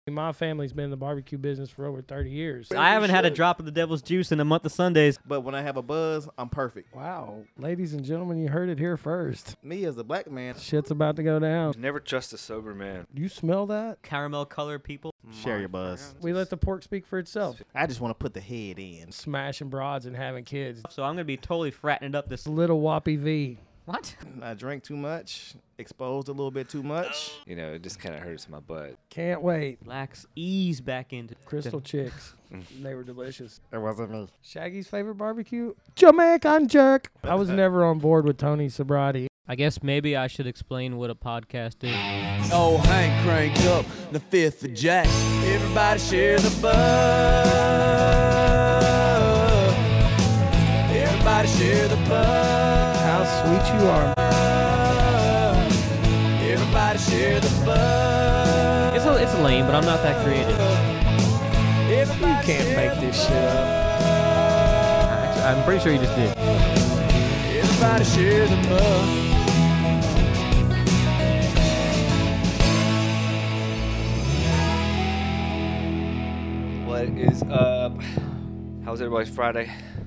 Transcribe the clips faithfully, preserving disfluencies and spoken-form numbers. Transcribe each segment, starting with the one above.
My family's been in the barbecue business for over thirty years. I haven't had a drop of the devil's juice in a month of Sundays. But when I have a buzz, I'm perfect. Wow. Ladies and gentlemen, you heard it here first. Me as a black man. Shit's about to go down. Never trust a sober man. You smell that? Caramel color people. Share your buzz. We let the pork speak for itself. I just want to put the head in. Smashing broads and having kids. So I'm going to be totally frattening up this. Little Whoppy V. What? I drank too much, exposed a little bit too much. You know, it just kind of hurts my butt. Can't wait. Relax, ease back into Crystal Chicks. They were delicious. It wasn't me. Shaggy's favorite barbecue? Jamaican jerk. I was never on board with Tony's sobriety. I guess maybe I should explain what a podcast is. Oh, Hank cranked up the fifth of Jack. Everybody share the buzz. Everybody share the buzz. How sweet you are. Everybody share the buzz. It's a, it's lame, but I'm not that creative. You can't make this shit up. Actually, I'm pretty sure you just did. Everybody share the buzz. What is up? How's everybody's Friday?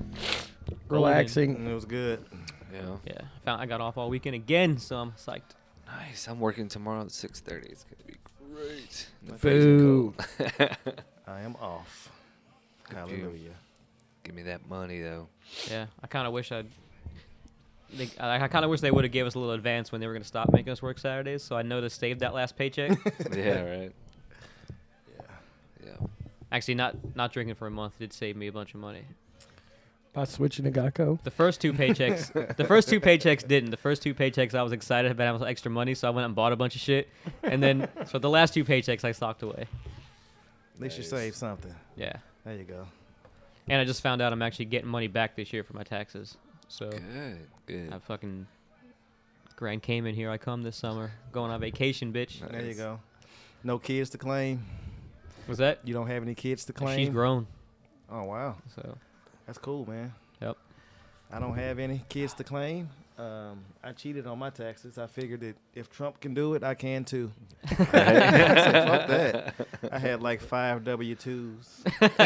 Relaxing. It was good. Yeah. Yeah, I found I got off all weekend again, so I'm psyched. Nice. I'm working tomorrow at six thirty. It's going to be great. The Boo. I am off. Hallelujah. Give me that money, though. Yeah, I kind of wish I'd. They, I, I kind of wish they would have gave us a little advance when they were going to stop making us work Saturdays, so I know to save that last paycheck. Yeah, right. Yeah. Yeah. Actually, not not drinking for a month did save me a bunch of money. By switching to Geico. The first two paychecks, the first two paychecks didn't. The first two paychecks, I was excited about having extra money, so I went and bought a bunch of shit. And then, so the last two paychecks, I socked away. At least you saved something. Yeah. There you go. And I just found out I'm actually getting money back this year for my taxes. So Good. Good. I fucking Grand Cayman, here I come this summer, going on vacation, bitch. Nice. There you go. No kids to claim. Was that? You don't have any kids to claim. She's grown. Oh wow, So that's cool, man. Yep. I don't have any kids to claim. Um, I cheated on my taxes. I figured that if Trump can do it, I can too. I said, fuck that. I had like five W two's.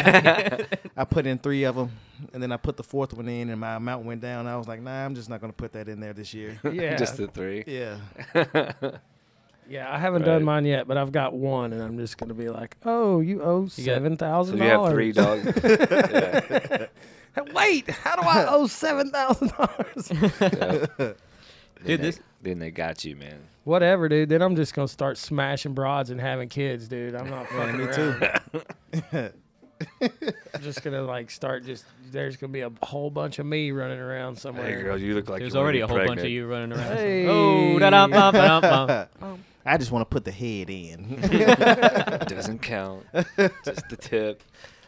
I put in three of them, and then I put the fourth one in, and my amount went down. I was like, nah, I'm just not going to put that in there this year. Yeah. Just the three. Yeah. Yeah, I haven't Right. done mine yet, but I've got one, and I'm just going to be like, oh, you owe You got- seven So thousand you dollars. have three dogs. Yeah. Wait, how do I owe seven thousand dollars? Yeah. Then Dude, they, this- Then they got you, man. Whatever, dude. Then I'm just going to start smashing broads and having kids, dude. I'm not fucking me around. I'm just going to, like, start just, there's going to be a whole bunch of me running around somewhere. Hey, girl, you look like there's you wanna already be a whole pregnant. bunch of you running around. Hey. Oh, da da da da da. I just want to put the head in. Doesn't count. Just the tip.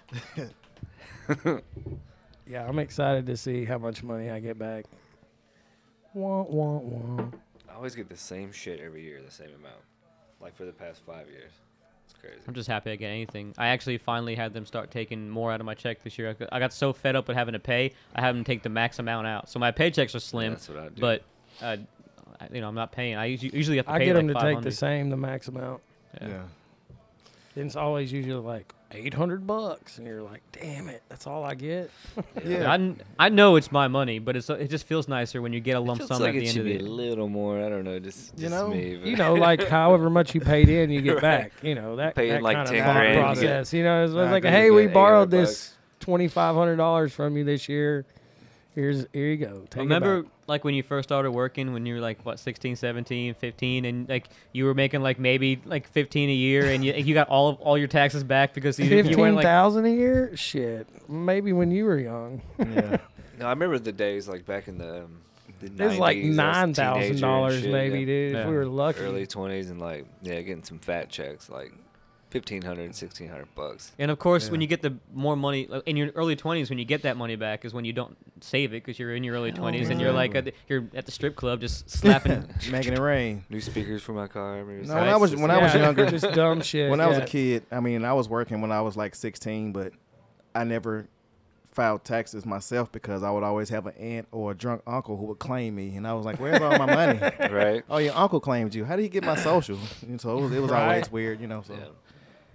Yeah, I'm excited to see how much money I get back. Wah, wah, wah. I always get the same shit every year, the same amount. Like for the past five years. It's crazy. I'm just happy I get anything. I actually finally had them start taking more out of my check this year. I got, I got so fed up with having to pay, I had them take the max amount out. So my paychecks are slim, That's what I do. but uh, I, you know I'm not paying. I usually, usually have to I pay get like them to five take hundred. the same, the max amount. Yeah. Yeah. It's always usually like eight hundred bucks, and you're like, damn it, that's all I get. Yeah. I, kn- I know it's my money, but it's it just feels nicer when you get a lump Feels sum like at the it end should of be the a year. little more. I don't know. Just, just You know, me. But you know, like however much you paid in, you get Right. back. You know that, Paying that like kind ten of thought grand, you get- process. You know, it's, Nah, like, good, hey, you we get borrowed eight hundred this twenty five hundred dollars from you this year. Here's here you go. Take it Remember, back. like when you first started working, when you were like what, sixteen, seventeen, fifteen, and like you were making like maybe like fifteen a year, and you you got all of all your taxes back because you, you fifteen went like thousand a year? Shit, maybe when you were young. Yeah. no, I remember the days like back in the, um, the It was like nineties, I was a nine thousand teenager and dollars, shit, maybe, yeah. dude. If Yeah. we were lucky. Early twenties and like yeah, getting some fat checks like fifteen hundred, sixteen hundred bucks. And of course, when Yeah. you get the more money like, in your early twenties, when you get that money back, is when you don't save it because you're in your early twenties and you're like at the, you're at the strip club just slapping. Making it rain. New speakers for my car. I remember No, when I was- just- when I was Yeah, younger- just dumb shit. When I was yeah. a kid, I mean, I was working when I was like sixteen, but I never filed taxes myself because I would always have an aunt or a drunk uncle who would claim me, and I was like, "Where's all my money?" right. Oh, your uncle claimed you. How do you get my social? And so it was, it was Right. always weird, you know. So Yeah.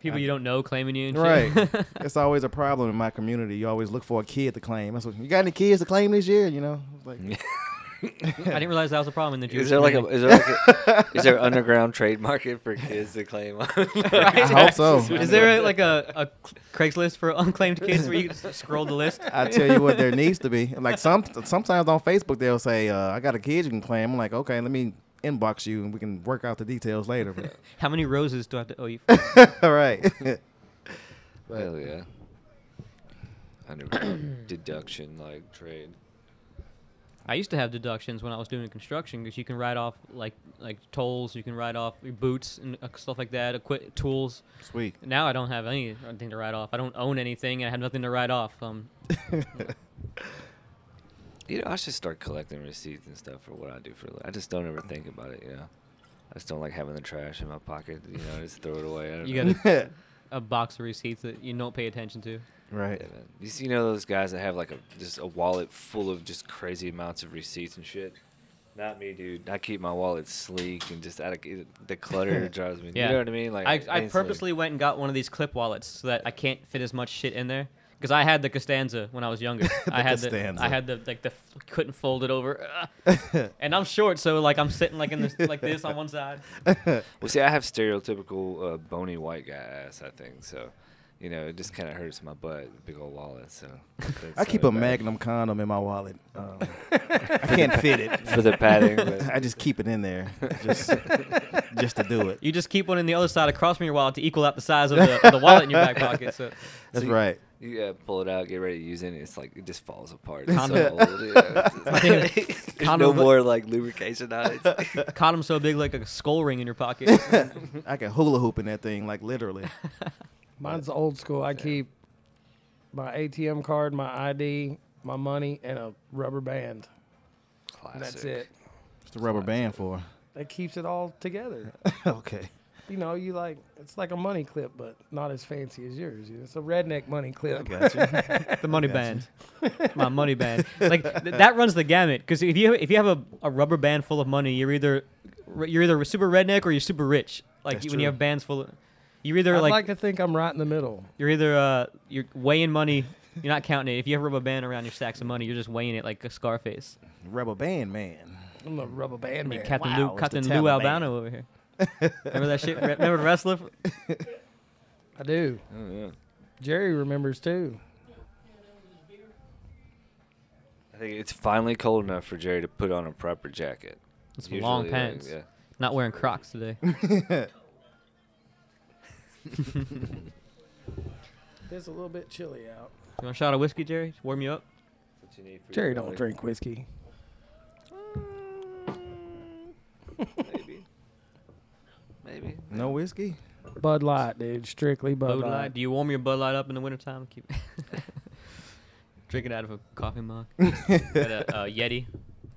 People I- you don't know claiming you and Right. shit. It's always a problem in my community. You always look for a kid to claim. That's what, you got any kids to claim this year? You know, It's like I didn't realize that was a problem in the Jewish Is there like a community. is there like a, is there an underground trade market for kids to claim on? I hope so. Is there a, like a, a Craigslist for unclaimed kids where you can just scroll the list? I tell you what, there needs to be. Like some sometimes on Facebook they'll say, uh, "I got a kid you can claim." I'm like, okay, let me inbox you and we can work out the details later. But, How many roses do I have to owe you? all right. Hell yeah. Underground deduction like trade. I used to have deductions when I was doing construction because you can write off like like tolls, you can write off your boots and uh, stuff like that, equi- tools. Sweet. Now I don't have any- anything to write off. I don't own anything, and I have nothing to write off. Um, You know, I should start collecting receipts and stuff for what I do for. a li- I just don't ever think about it. You know, I just don't like having the trash in my pocket. You know, just throw it away. I don't you know. got a, a box of receipts that you don't pay attention to. Right. Yeah, man. You see, you know those guys that have like a just a wallet full of just crazy amounts of receipts and shit. Not me, dude. I keep my wallet sleek and just out of the clutter drives me. Yeah. You know what I mean? Like I, I ain't sleek. purposely went and got one of these clip wallets so that I can't fit as much shit in there. Because I had the Costanza when I was younger. I had Costanza. the I had the like the f- couldn't fold it over, and I'm short, so like I'm sitting like in this like this on one side. Well, see, I have stereotypical uh, bony white guy ass. I think so. You know, it just kind of hurts my butt. Big old wallet. So that's I keep not a bad. Magnum condom in my wallet. Um, I can't fit it. for the padding. But I just keep it in there, just just to do it. You just keep one in the other side across from your wallet to equal out the size of the, of the wallet in your back pocket. So That's So you- right. You uh, pull it out, get ready to use it, and it's like it just falls apart. It's Condom. so old. You know, it's just- There's no Condom- more like lubrication on it. condom so big like a skull ring in your pocket. I can hula hoop in that thing, like literally. Mine's old school. I keep my A T M card, my I D, my money, and a rubber band. Classic. That's it. What's the rubber band for? That keeps it all together. Okay. You know, you like it's like a money clip, but not as fancy as yours. It's a redneck money clip. Gotcha. The money Gotcha. band, my money band. Like th- that runs the gamut. Because if you if you have a, a rubber band full of money, you're either you're either super redneck or you're super rich. Like That's you, when you true. have bands full of, you're either I'd like, like, to think I'm right in the middle. you're either uh you're weighing money. You're not counting it. If you have a rubber band around your stacks of money, you're just weighing it like a Scarface. Rubber band man. I'm the rubber band man. Captain Wow, Lou, it's Captain the Lou Taliban. Albano over here. Remember that shit? Re- Remember the wrestler? I do. Oh, yeah. Jerry remembers too. I think it's finally cold enough for Jerry to put on a proper jacket. With some long Usually, like, pants. yeah. Not wearing Crocs today. It's a little bit chilly out. You want a shot of whiskey, Jerry? Warm you up? What you need for Jerry your don't belly. drink whiskey. Maybe. Maybe. No whiskey? Bud Light, dude. Strictly Bud, Bud Light. Light. Do you warm your Bud Light up in the wintertime? Keep drink it out of a coffee mug. Got a uh, Yeti.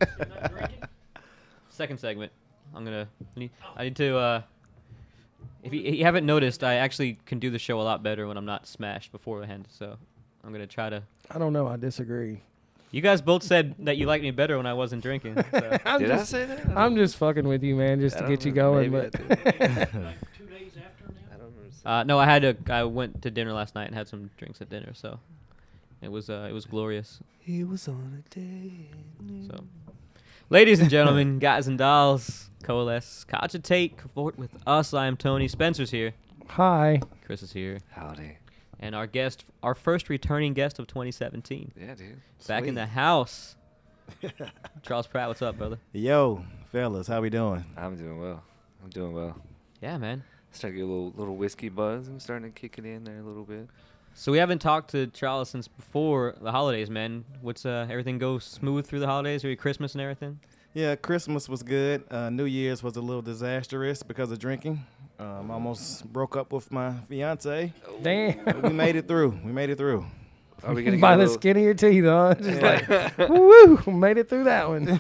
Second segment. I'm gonna. I need, I need to. Uh, if you, you haven't noticed, I actually can do the show a lot better when I'm not smashed beforehand. So I'm gonna try to. I don't know. I disagree. You guys both said that you liked me better when I wasn't drinking. So. I'm Did just, I say that? I'm just fucking with you, man, just I to don't get you remember. going. Maybe But I did. Two days after now? I don't remember. Uh, no, I had a. I went to dinner last night and had some drinks at dinner, so it was uh, it was glorious. He was on a date. So, ladies and gentlemen, guys and dolls, coalesce, cogitate, cavort with us. I am Tony. Spencer's here. hi. Chris is here, Howdy. and our guest, our first returning guest of twenty seventeen, Yeah, dude. back in Sweet. the house. Charles Pratt, what's up, brother? Yo, fellas, how we doing? I'm doing well. I'm doing well. Yeah, man. Starting to get a little little whiskey buzz. I'm starting to kick it in there a little bit. So we haven't talked to Charles since before the holidays, man. What's uh, everything go smooth through the holidays, or your Christmas and everything? Yeah, Christmas was good. Uh, New Year's was a little disastrous because of drinking. Um, almost broke up with my fiance. Damn. But we made it through. We made it through. Are we gonna By get a the little, skin of your teeth, huh? Just like, woo, made it through that one.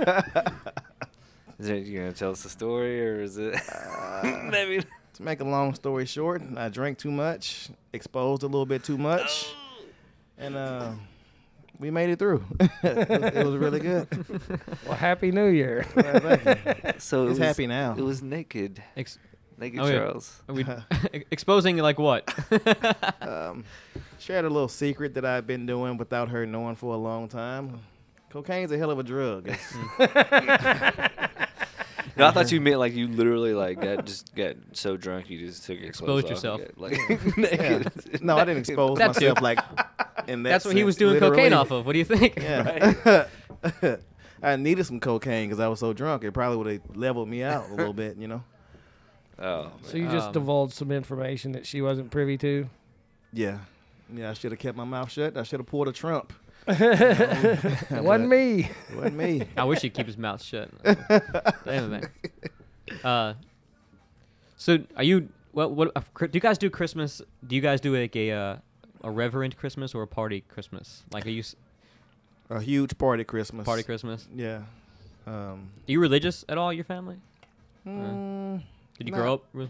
Is it, you gonna tell us a story or is it? Maybe. To make a long story short, I drank too much, exposed a little bit too much, and uh, we made it through. It was really good. Well, Happy New Year. Well, thank you. So it It's was, happy now. It was naked. Ex- Naked Oh, yeah. Charles. Are we exposing like what? Um, shared a little secret that I've been doing without her knowing for a long time. Cocaine's a hell of a drug. It's- No, I thought you meant like you literally like got just got so drunk you just took your Exposed clothes off yourself. and got, like naked. no, I didn't expose That too. myself like in that That's what he was sense, doing cocaine literally. off of. What do you think? Yeah. I needed some cocaine because I was so drunk. It probably would have leveled me out a little bit, you know? Oh, So you just Um, divulged some information that she wasn't privy to. Yeah. Yeah, I should have kept my mouth shut. I should have pulled a Trump. It wasn't me. It wasn't me. I wish he'd keep his mouth shut. Damn it, man. Uh, so are you? What? What? Uh, do you guys do Christmas? Do you guys do like a uh, a reverent Christmas or a party Christmas? Like are you s- A huge party Christmas. party Christmas? Yeah. Um, Are you religious at all? Your family? mm, Did you Nah. grow up? Re-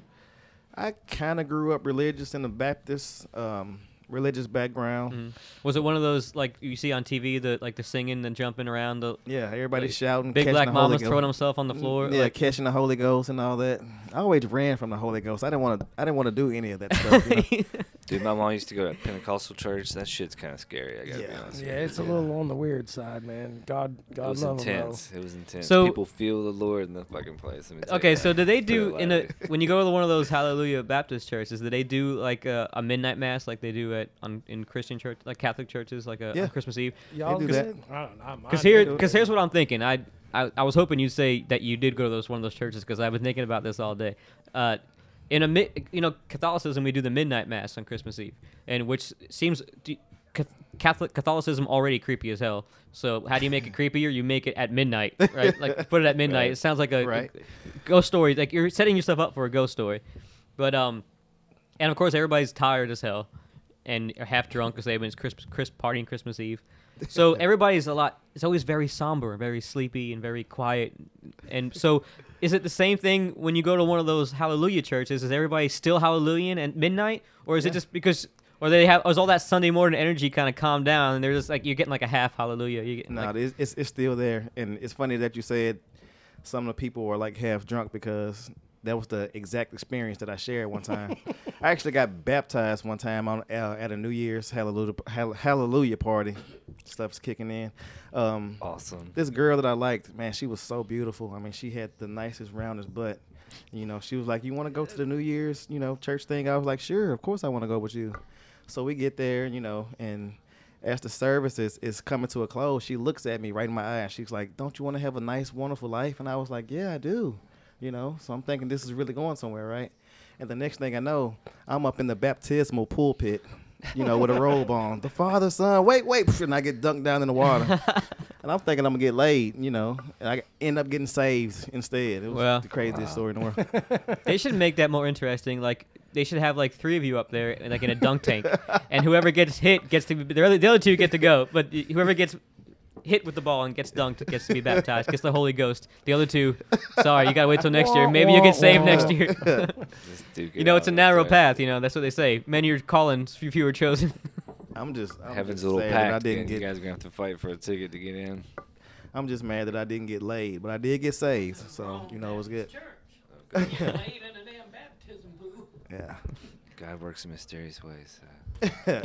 I kind of grew up religious in the Baptist um, religious background. Mhm. Was it one of those like you see on T V, the like the singing and jumping around, the Yeah, everybody Like, shouting. big catching black the Holy mamas Ghost. throwing himself on the floor? Yeah, like, catching the Holy Ghost and all that. I always ran from the Holy Ghost. I didn't want to. I didn't want to do any of that stuff. You know? dude, my mom used to go to Pentecostal church. That shit's kind of scary. I gotta be Yeah. honest. Yeah, with it's a you. little on the weird side, man. God, It God was love him, though. intense. It was intense. So- People feel the Lord in the fucking place. Let me tell Okay, you so that. do they Put do it in a lightly. when you go to one of those Hallelujah Baptist churches? Do they do like a, a midnight mass like they do at on in Christian church, like Catholic churches, like a, Yeah. on Christmas Eve? Y'all do do that. I don't know. Because mine here, do it. because here's what I'm thinking. I, I I was hoping you'd say that you did go to those one of those churches because I've been thinking about this all day. Uh, in a mi- you know Catholicism, we do the midnight mass on Christmas Eve, and which seems do, Cath- Catholic Catholicism already creepy as hell. So how do you make it creepier? You make it at midnight, right? Like put it at midnight. Right. It sounds like a, Right. a ghost story. Like you're setting yourself up for a ghost story. But um, and of course everybody's tired as hell and are half drunk because they've been Christmas, Christmas partying Christmas Eve. So everybody's a lot. It's always very somber, very sleepy, and very quiet. And so, is it the same thing when you go to one of those Hallelujah churches? Is everybody still Hallelujahing at midnight, or is it Yeah. just because, or they have, or is all that Sunday morning energy kind of calmed down, and they're just like you're getting like a half Hallelujah? You get No, like, it's, it's it's still there, and it's funny that you said some of the people were like half drunk because that was the exact experience that I shared one time. I actually got baptized one time on uh, at a New Year's Hallelujah Hall- Hallelujah party. Stuff's kicking in. Um, Awesome. this girl that I liked, man, she was so beautiful. I mean, she had the nicest, roundest butt. You know, she was like, "You want to go to the New Year's, you know, church thing?" I was like, "Sure, of course I want to go with you." So we get there, you know, and as the service is, is coming to a close, she looks at me right in my eye. And she's like, "Don't you want to have a nice, wonderful life?" And I was like, "Yeah, I do." You know, so I'm thinking this is really going somewhere, right? And the next thing I know, I'm up in the baptismal pulpit, you know, with a robe on. The Father, Son, wait, wait, and I get dunked down in the water. And I'm thinking I'm gonna get laid, you know, and I end up getting saved instead. It was Well. the craziest story in the world. they should make that more interesting. Like they should have like three of you up there, like in a dunk tank, and whoever gets hit gets to. Be, the other, the other two get to go, but y- whoever gets hit with the ball and gets dunked gets to be baptized, gets the Holy Ghost. The other two, sorry, you gotta wait till next year. Maybe you'll get saved next year. This dude you get know, out it's a of narrow there. path. You know, that's what they say. Many are calling, few few are chosen. I'm just I'm Heaven's just a little sad that I packed. didn't You get. guys are gonna have to fight for a ticket to get in. I'm just mad that I didn't get laid, but I did get saved, so you know it was good. Church. You get laid in a damn baptism pool. Yeah. God works in mysterious ways. So.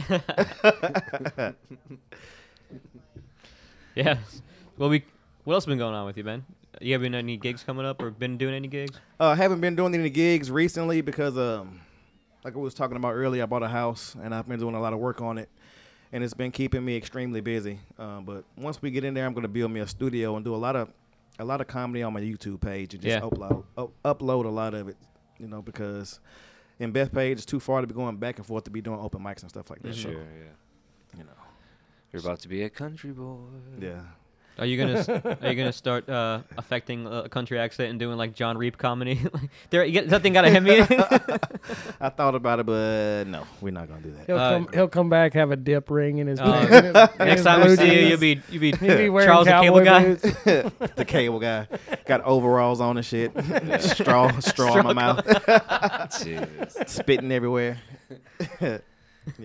Yeah. Well, we. What else has been going on with you, Ben? You having any gigs coming up, or been doing any gigs? Uh, I haven't been doing any gigs recently because, um, like I was talking about earlier, I bought a house and I've been doing a lot of work on it, and it's been keeping me extremely busy. Uh, but once we get in there, I'm going to build me a studio and do a lot of a lot of comedy on my YouTube page and just Yeah. upload up, upload a lot of it, you know, because in Bethpage it's too far to be going back and forth to be doing open mics and stuff like that. Sure, So, yeah. you know, You're about to be a country boy. yeah. Are you gonna s- Are you gonna start uh, affecting a country accent and doing like John Reap comedy? Like, there, you get, nothing got a Hemi. I thought about it, but no, we're not going to do that. He'll Uh, come. He'll come back, have a dip ring in his. Uh, in his- in Next his time we blue see you, jeans. you'll be you'll be, He'll be wearing Charles the Cable cowboy Guy. boots. The cable guy got overalls on and shit, straw, straw in my mouth, Jesus. spitting everywhere. Yeah.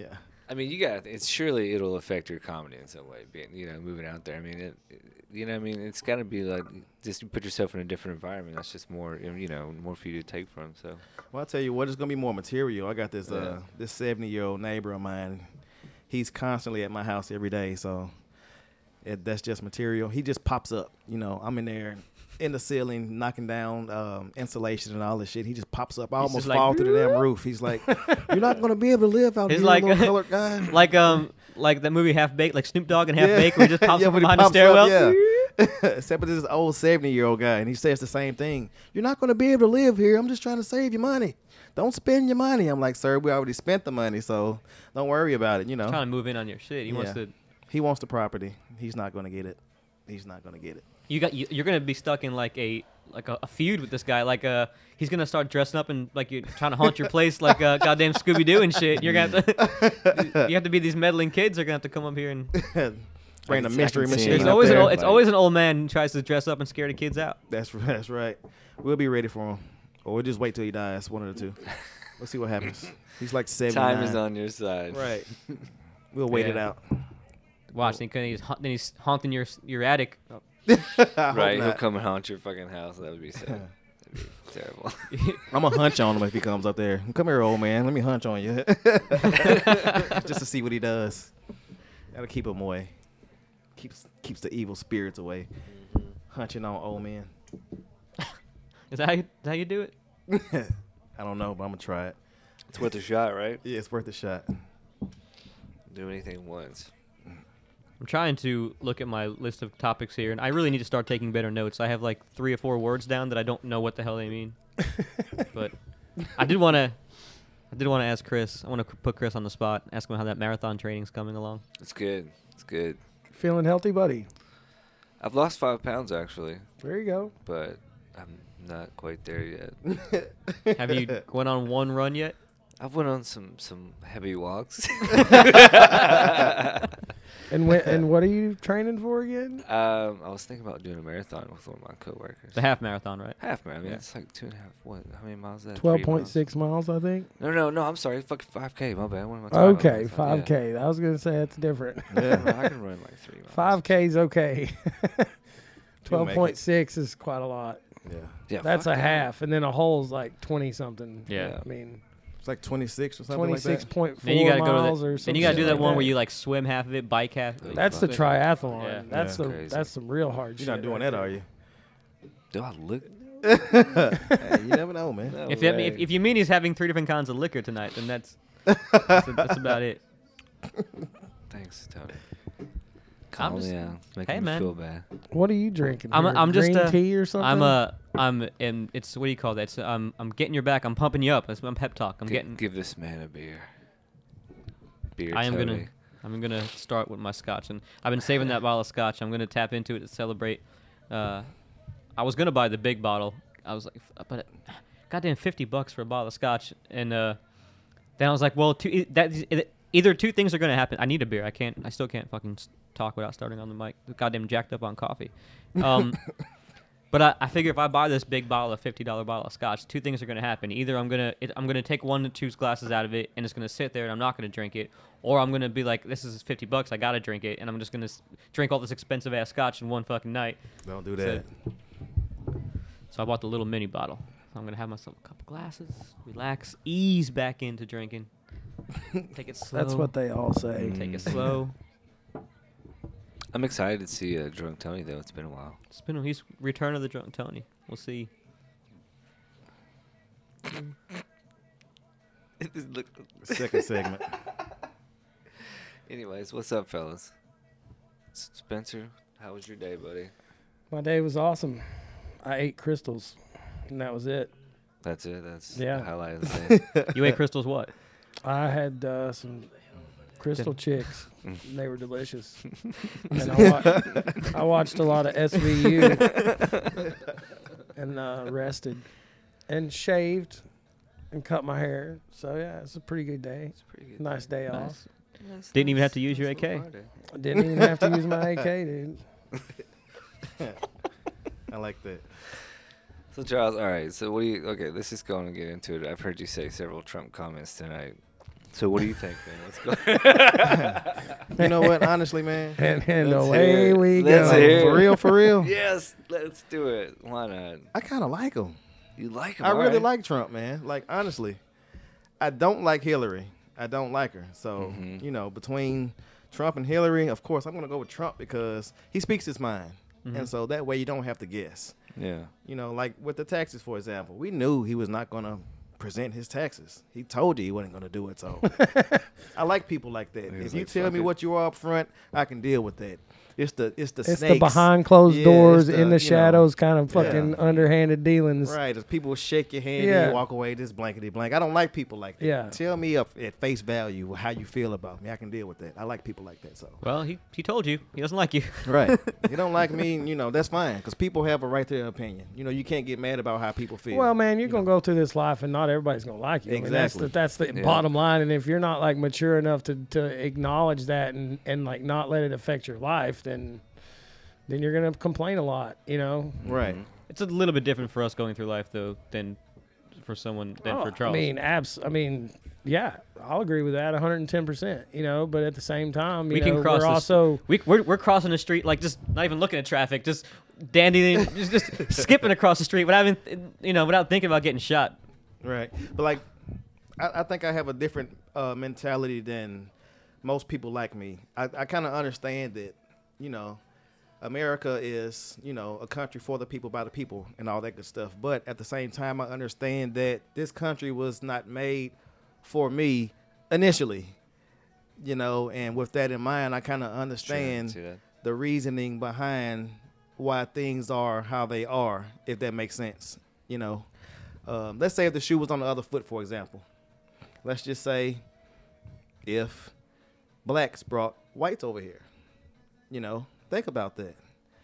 I mean, you got it's surely it'll affect your comedy in some way. Being you know moving out there. I mean, it, it- you know, what I mean, it's got to be like just put yourself in a different environment. That's just more you know more for you to take from. So Well, I'll tell you what, it's gonna be more material. I got this uh Yeah. this seventy year old neighbor of mine. He's constantly at my house every day, so it, that's just material. He just pops up. You know, I'm in there in the ceiling knocking down um, insulation and all this shit. He just pops up. I He's almost just like, fall through the damn roof. He's like, "You're not gonna be able to live out He's here, like- little colored guy." Like um, like that movie Half Baked, like Snoop Dogg and Half Yeah. Baked, where he just pops Yeah, up when he behind the pops up, stairwell. yeah. Except for this old seventy year old guy, and he says the same thing. You're not going to be able to live here. I'm just trying to save you money. Don't spend your money. I'm like, sir, we already spent the money, so don't worry about it. You know, Trying to move in on your shit. He wants Yeah. to. he wants the property. He's not going to get it. He's not going to get it. You got. You, you're gonna be stuck in like a like a, a feud with this guy. Like uh, he's gonna start dressing up and like you're trying to haunt your place like uh, goddamn Scooby Doo and shit. You're gonna have to. You have to be these meddling kids. Are gonna have to come up here and. Bring the can see- I mystery can see machine. it. There's up always an there. old, it's always an old man who tries to dress up and scare the kids out. That's that's right. We'll be ready for him, or we'll just wait till he dies. One of the two. We'll see what happens. He's like seventy-nine. time is on your side. Right. We'll wait it Yeah. out. Watch, then he's ha- then he's haunting your your attic. Oh. I hope Right, he'll not. come and haunt your fucking house. That would be sad. That'd be terrible. I'm gonna hunch on him if he comes up there. Come here, old man. Let me hunch on you, just to see what he does. Gotta keep him away. Keeps keeps the evil spirits away. Hunching on old men. Is that how you, is that how you do it? I don't know, but I'm gonna try it. It's worth a shot, right? Yeah, it's worth a shot. Do anything once. I'm trying to look at my list of topics here, and I really need to start taking better notes. I have like three or four words down that I don't know what the hell they mean. But I did want to, I did want to ask Chris. I want to put Chris on the spot, ask him how that marathon training's coming along. It's good. It's good. Feeling healthy, buddy? I've lost five pounds actually, There you go. but I'm not quite there yet. Have you went on one run yet? I've went on some some heavy walks. And when, and what are you training for again? um, I was thinking about doing a marathon with one of my coworkers. The half marathon, right? half marathon. I mean, Yeah. it's like two and a half. What? How many miles is that? Twelve Three point miles? six miles, I think. No, no, no. I'm sorry. Fucking five K. My bad. What am I talking about? Okay, Marathon, five K. I was gonna say that's different. Yeah. Yeah, I can run like three miles. Five K's okay. Twelve make point it. six is quite a lot. Yeah, Yeah, That's fuck a yeah. half, and then a hole's like twenty something. Yeah. I mean it's like twenty-six or something twenty like six that. point Then you four gotta go miles to or the, something. then you gotta do that like one where you like swim half of it, bike half of it. That's the Fuck. triathlon. Yeah. That's Yeah. the Crazy. that's some real hard You're shit. not doing right that, are there. you? Do I look? Hey, you never know, man. No If, that, if way. if you mean he's having three different kinds of liquor tonight, then that's that's, that's about it. Thanks, Tony. Calm just- me down. Make hey, me man. feel bad. What are you drinking? I'm here? I'm just green uh, tea or something. I'm a I'm and it's what do you call that? It's, um, I'm getting your back. I'm pumping you up. That's I'm pep talk. I'm Gi- getting. Give this man a beer. Beer. I am Tony. gonna I'm gonna start with my scotch, and I've been saving that bottle of scotch. I'm gonna tap into it to celebrate. Uh, I was gonna buy the big bottle. I was like, f- but goddamn fifty bucks for a bottle of scotch, and uh, then I was like, well, two, e- that is- it- either two things are gonna happen. I need a beer. I can't. I still can't fucking s- talk without starting on the mic. Goddamn jacked up on coffee. Um, But I, I figure if I buy this big bottle of fifty dollar bottle of scotch, two things are going to happen. Either I'm gonna it, I'm gonna take one to two glasses out of it, and it's gonna sit there, and I'm not gonna drink it, or I'm gonna be like, this is fifty bucks, I gotta drink it, and I'm just gonna s- drink all this expensive ass scotch in one fucking night. Don't do So- that. So I bought the little mini bottle. So I'm gonna have myself a couple glasses, relax, ease back into drinking. Take it slow. That's what they all say. Take it slow. I'm excited to see uh, Drunk Tony though. It's been a while. It's been a, he's Return of the Drunk Tony. We'll see. Second segment. Anyways, what's up, fellas? S- Spencer, how was your day, buddy? My day was awesome. I ate crystals, and that was it. That's it. That's Yeah. the highlight of the day. You ate crystals what? I had uh, some crystal chicks. And they were delicious. And I, wa- I watched a lot of S V U and uh, rested and shaved and cut my hair. So yeah, it's a pretty good day. It's a pretty good. Nice day off. Nice. Nice, Didn't even nice- have to use your nice little A K. Friday. I didn't even have to use my A K, dude. I like that. So Charles, all right. So what do you? Okay, let's just go on and get into it. I've heard you say several Trump comments tonight. So what do you think, man? Let's go. You know what? Honestly, man. And, and Let's away hear it. we Let's go. hear it. For real, for real. Yes, let's do it. Why not? I kind of like him. You like him? I all really right. like Trump, man. Like, honestly, I don't like Hillary. I don't like her. So, Mhm. you know, between Trump and Hillary, of course, I'm going to go with Trump because he speaks his mind. Mhm. And so that way you don't have to guess. Yeah. You know, like with the taxes, for example, we knew he was not going to present his taxes. He told you he wasn't going to do it. So I like people like that. He was If you like, tell "Fuck me it." what you are up front, I can deal with that. It's the it's the It's snakes. the behind closed Yeah, doors, it's in the you know, shadows, kind of yeah. fucking underhanded dealings. Right, as people shake your hand Yeah. and you walk away just blankety blank. I don't like people like that. Yeah. Tell me up at face value how you feel about me. I can deal with that. I like people like that. So Well, he he told you he doesn't like you. right, you don't like me, you know that's fine because people have a right to their opinion. You know you can't get mad about how people feel. Well, man, you're you gonna know. go through this life, and not everybody's gonna like you. I mean, that's the, Exactly. that's the Yeah. bottom line. And if you're not like mature enough to, to acknowledge that and, and like not let it affect your life, then then you're gonna complain a lot. You know. Right. It's a little bit different for us going through life though than for someone than Oh, for Charles. I mean, abs. I mean, yeah, I'll agree with that one hundred ten percent. You know, but at the same time, you we know, can cross we're this- also we, we're, we're crossing the street like just not even looking at traffic, just dandying, just, just skipping across the street without even, you know, without thinking about getting shot. Right. But like, I, I think I have a different uh, mentality than most people like me. I, I kind of understand that, you know, America is, you know, a country for the people, by the people, and all that good stuff. But at the same time, I understand that this country was not made for me initially, you know, and with that in mind, I kind of understand see that. the reasoning behind why things are how they are, if that makes sense, you know. Um, let's say if the shoe was on the other foot, for example. Let's just say if blacks brought whites over here, you know, think about that.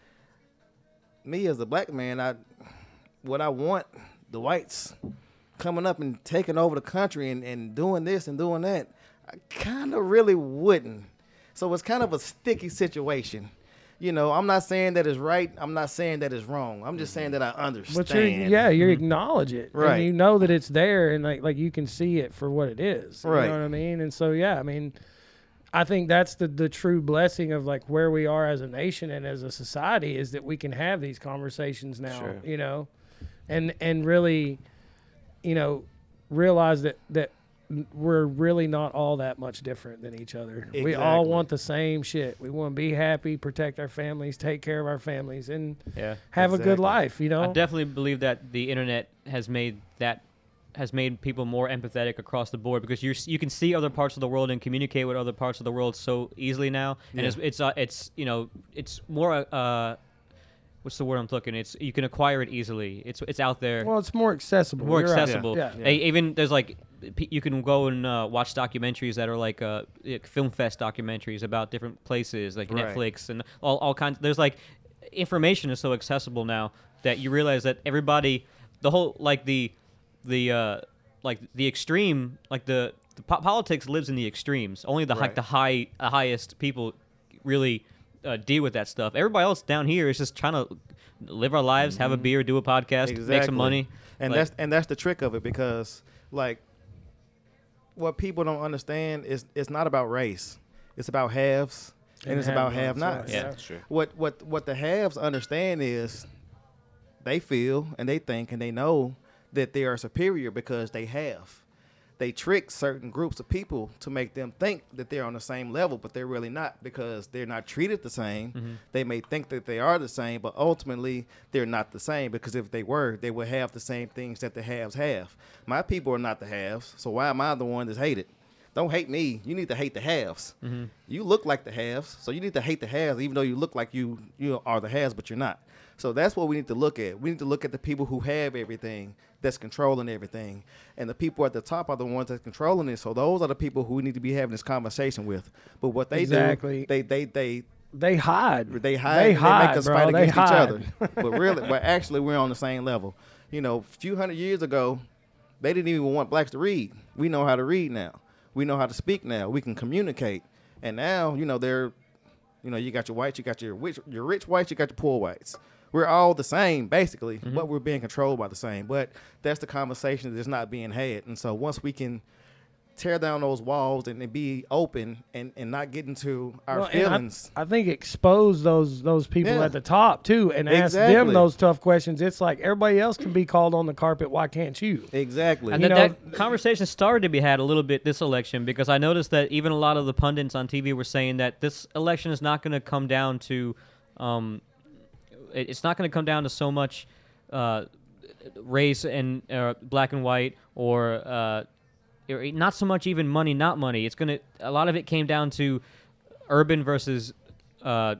Me as a black man, I what I want the whites coming up and taking over the country and, and doing this and doing that, I kind of really wouldn't. So it's kind of a sticky situation. You know, I'm not saying that it's right. I'm not saying that it's wrong. I'm just saying that I understand. But you're, yeah, you acknowledge it, Right. And you know that it's there, and like like you can see it for what it is. Right. You know what I mean? And so yeah, I mean, I think that's the the true blessing of like where we are as a nation and as a society is that we can have these conversations now. Sure. You know, and and really, you know, realize that that we're really not all that much different than each other. We all Exactly. want the same shit. We want to be happy, protect our families, take care of our families, and Yeah. have a good Exactly. life. You know. I definitely believe that the internet has made that has made people more empathetic across the board because you you can see other parts of the world and communicate with other parts of the world so easily now, and Yeah. it's it's uh, it's you know it's more uh what's the word I'm looking? It's you can acquire it easily. It's it's out there. Well, it's more accessible. more You're right. accessible. Yeah. Yeah. E- Even there's like p- you can go and uh, watch documentaries that are like uh, like film fest documentaries about different places like Right. Netflix and all all kinds. There's like information is so accessible now that you realize that everybody, the whole like the the uh, like the extreme like the, the po- politics lives in the extremes. Only the like Right. the high uh, highest people really uh, deal with that stuff. Everybody else down here is just trying to live our lives, have a beer, do a podcast, make Exactly. some money. And Like- that's and that's the trick of it because like what people don't understand is it's not about race. It's about haves and, And it's about have-nots, have-nots. right. Yeah. That's true. What what what the haves understand is they feel and they think and they know that they are superior because they have. They trick certain groups of people to make them think that they're on the same level, but they're really not because they're not treated the same. Mm-hmm. They may think that they are the same, but ultimately they're not the same because if they were, they would have the same things that the haves have. My people are not the haves, so why am I the one that's hated? Don't hate me. You need to hate the haves. Mm-hmm. You look like the haves, so you need to hate the haves, even though you look like you you are the haves, but you're not. So that's what we need to look at. We need to look at the people who have everything, that's controlling everything, and the people at the top are the ones that's controlling it. So those are the people who we need to be having this conversation with. But what they Exactly. do, they they they They hide. they hide. They and hide, they make us bro. fight They against each hide. other. But really, but actually, we're on the same level. You know, a few hundred years ago, they didn't even want blacks to read. We know how to read now. We know how to speak now. We can communicate. And now, you know, they're, you know, you got your whites, you got your rich, your rich whites, you got your poor whites. We're all the same, basically, Mm-hmm. but we're being controlled by the same. But that's the conversation that's not being had. And so once we can tear down those walls and then be open and, and not get into our Well, and I- feelings. I, think expose those those people Yeah. at the top too, and ask them Exactly. those tough questions. It's like everybody else can be called on the carpet. Why can't you? Exactly. And You that, know- that conversation started to be had a little bit this election because I noticed that even a lot of the pundits on T V were saying that this election is not going to come down to, um, it- it's not going to come down to so much uh, race and uh, black and white or uh, or not so much even money, not money. It's gonna a lot of it came down to urban versus uh,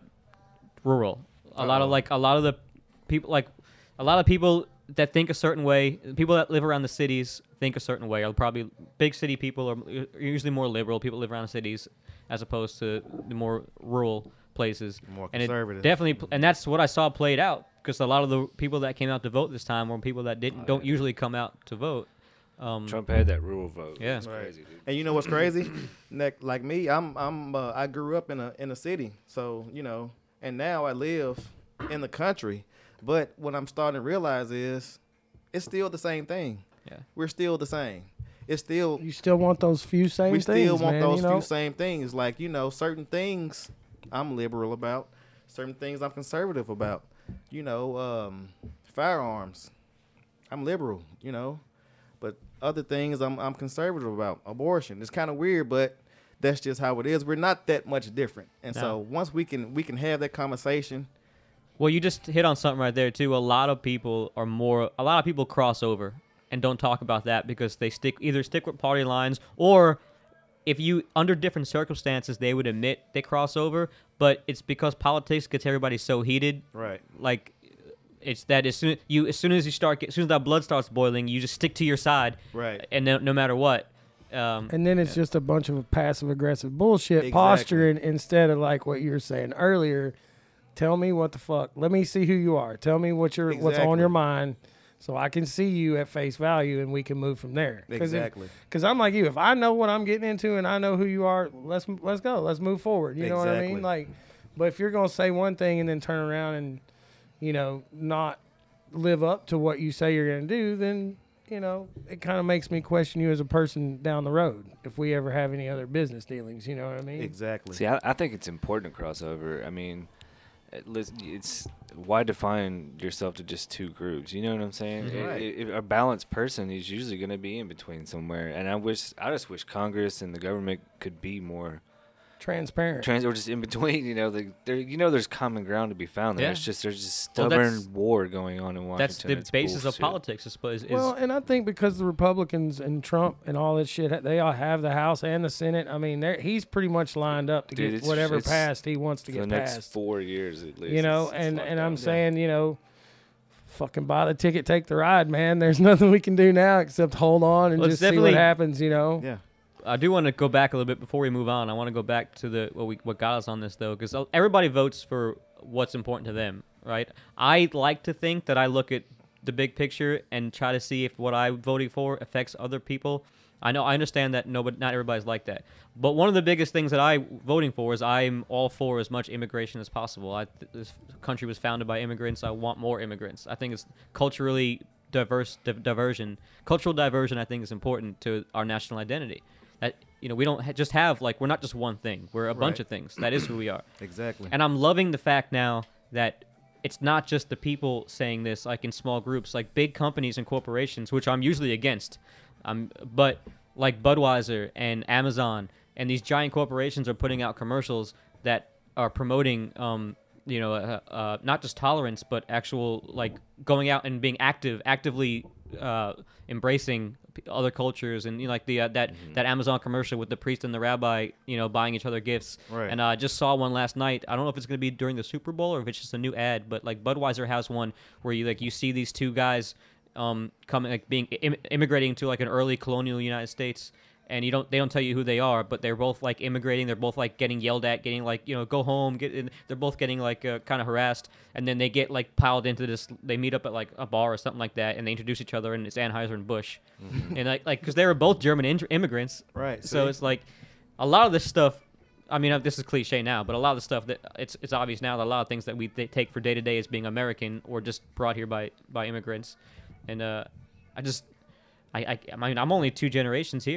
rural. A lot of Uh-oh. like a lot of the people like a lot of people that think a certain way, people that live around the cities think a certain way. Are probably big city people are usually more liberal. People live around the cities as opposed to the more rural places. More and it conservative. definitely, pl- and that's what I saw played out because a lot of the people that came out to vote this time were people that didn't don't usually come out to vote. Um, Trump had that rural vote. Yeah. It's Right. crazy, dude. And you know what's crazy? like, like me, I'm I'm uh, I grew up in a in a city, so you know, and now I live in the country. But what I'm starting to realize is, it's still the same thing. Yeah. We're still the same. It's still You still want those few same we things, still want man, those you know? few same things. Like you know, certain things I'm liberal about, certain things I'm conservative about. You know, um, firearms, I'm liberal. You know, but other things I'm I'm conservative about. Abortion. It's kind of weird, but that's just how it is. We're not that much different. And so No. once we can we can have that conversation. Well, you just hit on something right there too. A lot of people are more. A lot of people cross over and don't talk about that because they stick either stick with party lines or if you under different circumstances they would admit they cross over. But it's because politics gets everybody so heated. Right. Like it's that as soon you as soon as you start get, as soon as that blood starts boiling, you just stick to your side. Right. And no, no matter what. Um, And then it's just a bunch of passive aggressive bullshit Exactly. posturing instead of like what you were saying earlier. Tell me what the fuck. Let me see who you are. Tell me what you're what's on Exactly. your mind, so I can see you at face value and we can move from there. Exactly. Because I'm like you. If I know what I'm getting into and I know who you are, let's let's go. Let's move forward. You know what I Exactly. mean? Like, but if you're gonna say one thing and then turn around and, you know, not live up to what you say you're gonna do, then you know it kind of makes me question you as a person down the road if we ever have any other business dealings. You know what I mean? Exactly. See, I, I think it's important to cross over. I mean, it, lis- it's why define yourself to just two groups? You know what I'm saying? Mhm. I- Right. I- if a balanced person is usually going to be in between somewhere. And I wish, I just wish Congress and the government could be more Transparent. trans or just in between. You know, the, there, you know, there's common ground to be found there. Yeah. It's just there's just Well, stubborn that's- war going on in Washington. that's the It's basis of bullshit. politics, I suppose. Is, Well, and I think because the Republicans and Trump and all this shit, they all have the House and the Senate. I mean, they're- he's pretty much lined up to Dude, get it's- whatever it's passed he wants to For the get next passed. four years at least. You know, It's- it's and locked and I'm down. saying, you know, fucking buy the ticket, take the ride, man. There's nothing we can do now except hold on and Well, it's just see what definitely- happens. You know. Yeah. I do want to go back a little bit before we move on. I want to go back to the what we what got us on this though, because everybody votes for what's important to them, right? I like to think that I look at the big picture and try to see if what I'm voting for affects other people. I know I understand that nobody, not everybody's like that, but one of the biggest things that I'm voting for is I'm all for as much immigration as possible. I, this country was founded by immigrants. I want more immigrants. I think it's culturally diverse di- diversion. Cultural diversion, I think, is important to our national identity. That you know we don't ha- just have like we're not just one thing. We're a bunch Right. of things. That is who we are. Exactly. And I'm loving the fact now that it's not just the people saying this, like in small groups, like big companies and corporations, which I'm usually against. Um, but like Budweiser and Amazon and these giant corporations are putting out commercials that are promoting, um, you know, uh, uh, not just tolerance, but actual like going out and being active, actively uh, embracing p- other cultures, and you know, like the uh, that that Amazon commercial with the priest and the rabbi, you know, buying each other gifts. Right. And uh, I just saw one last night. I don't know if it's going to be during the Super Bowl or if it's just a new ad, but like Budweiser has one where you like you see these two guys um coming like being Im- immigrating to like an early colonial United States, and you don't they don't tell you who they are, but they're both like immigrating. They're both like getting yelled at, getting like you know go home. Get in. They're both getting like uh, kind of harassed, and then they get like piled into this. They meet up at like a bar or something like that, and they introduce each other, and it's Anheuser and Busch, and like like because they were both German in- immigrants, Right. so see? it's like a lot of this stuff. I mean, uh, this is cliche now, but a lot of the stuff that it's it's obvious now that a lot of things that we th- take for day to day as being American or just brought here by by immigrants, and uh, I just I, I I mean I'm only two generations here,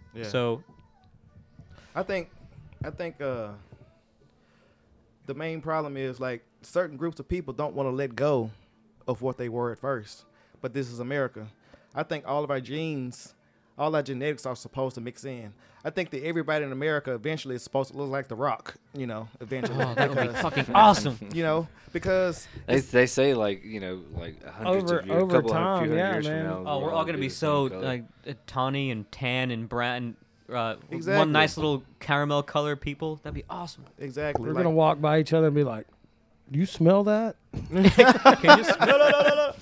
Yeah. So I think, I think uh, the main problem is like certain groups of people don't want to let go of what they were at first. But this is America. I think all of our genes, all our genetics are supposed to mix in. I think that everybody in America eventually is supposed to look like The Rock. You know, eventually. oh, that would be Because, fucking awesome. you know, because They, they say like you know like hundreds Over- of years, over couple hundred, time, few hundred yeah, years man. from now. Oh, we're all gonna be so color. like uh, tawny and tan and brown. Uh, Exactly. One nice little caramel color people. That'd be awesome. exactly. We're like, gonna walk by each other and be like, "You smell that? Can you just, no, no, no, no,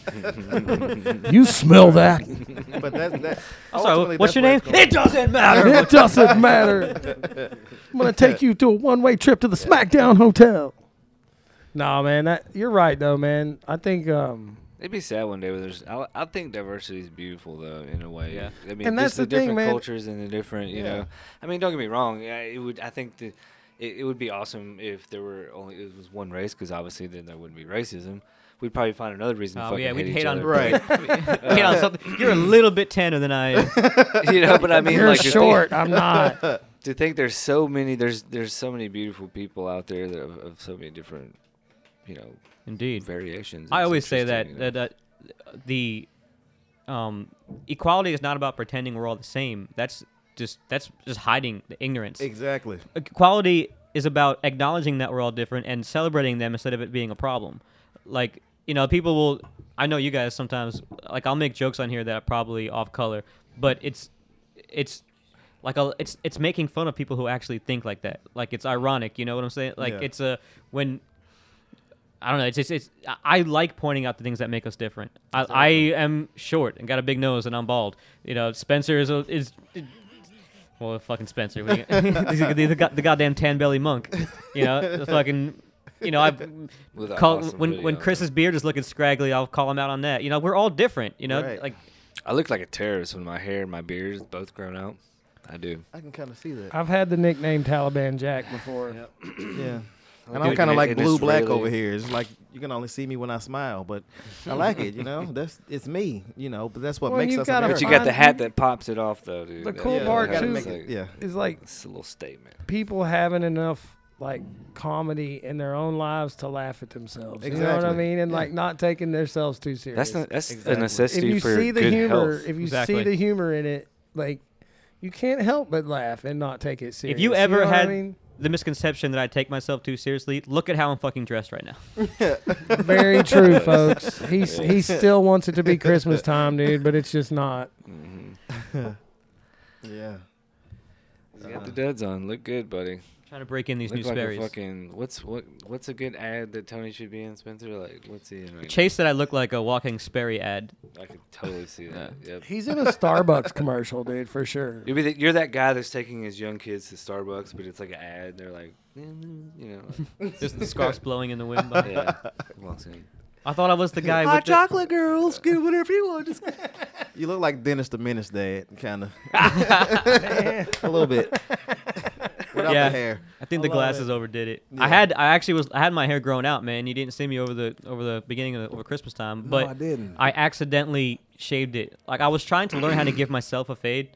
no. You smell that? But that's that. I'm sorry. ultimately, What's that's your where name? it's going. It doesn't matter. It doesn't matter. I'm gonna take you to a one-way trip to the SmackDown Hotel." Nah, man, that you're right though, man. I think um, It'd be sad one day, but there's. I, I think diversity is beautiful though, in a way. Yeah. I mean, And just that's the, the thing, different man. cultures and the different, you Yeah. know. I mean, don't get me wrong. Yeah, it would. I think that it, it would be awesome if there were only it was one race, because obviously then there wouldn't be racism. We'd probably find another reason. to Oh fucking yeah, we'd hate, hate each on other. Right. hate on something. You're a little bit tanner than I am. you know, but I mean, you're like to think- short. I'm not. to think there's so many there's there's so many beautiful people out there that of, of so many different, you know, Indeed. variations. I It's always say that interesting, you know? that, that the um, equality is not about pretending we're all the same. That's just that's just hiding the ignorance. Exactly. Equality is about acknowledging that we're all different and celebrating them instead of it being a problem. Like, you know, people will. I know you guys sometimes. Like, I'll make jokes on here that are probably off color, but it's it's like a, it's it's making fun of people who actually think like that. Like, it's ironic. You know what I'm saying? Like, Yeah. it's a when. I don't know. It's just it's. I I like pointing out the things that make us different. I, I am short and got a big nose and I'm bald. You know, Spencer is a, is. Well, fucking Spencer, What do you- the, the, the, the goddamn tan belly monk. You know, the fucking. You know, I With that call awesome when when video. Chris's beard is looking scraggly, I'll call him out on that. You know, we're all different. You know, Right. like I look like a terrorist when my hair and my beard is both grown out. I do. I can kind of see that. I've had the nickname Taliban Jack before. Yeah. And Dude, I'm kind of and like it's blue black really- over here. It's like you can only see me when I smile, but I like it. You know, that's it's me. You know, but that's what Well, makes you us gotta But you American. got the Fine. hat that pops it off, though, dude. The That- cool Yeah, part, I gotta too- make like- it- yeah. It's like It's a little statement. people having enough like comedy in their own lives to laugh at themselves. You know what I Exactly. mean? And Yeah. like not taking themselves too serious. That's not, that's Exactly. a necessity if you for see the good humor, health. if you Exactly. see the humor in it, like you can't help but laugh and not take it serious. if you ever know what I had mean? the misconception that I take myself too seriously, look at how I'm fucking dressed right now. Very true, folks. He's he still wants it to be Christmas time, dude, but it's just not. Mhm. Yeah. You got the duds on. Look good, buddy. Trying to break in these Look new like Sperry's. a fucking what's what what's a good ad that Tony should be in, Spencer? Like what's he in right Chase said I look like a walking Sperry ad. now? I could totally see that. Yep. He's in a Starbucks commercial, dude, for sure. You'll be the, you're that guy that's taking his young kids to Starbucks, but it's like an ad. They're like, you know, Just the scarf's blowing in the wind. By. yeah. Walks in. I thought I was the guy with the, chocolate girls, get whatever you want. Just you look like Dennis the Menace dad, kind of. A little bit. Without Yeah. the hair. I think I the love glasses it. overdid it. Yeah. I had, I actually was, I had my hair grown out, man. You didn't see me over the, over the beginning of the, over Christmas time, but no, I didn't. I accidentally shaved it. Like I was trying to learn how to give myself a fade.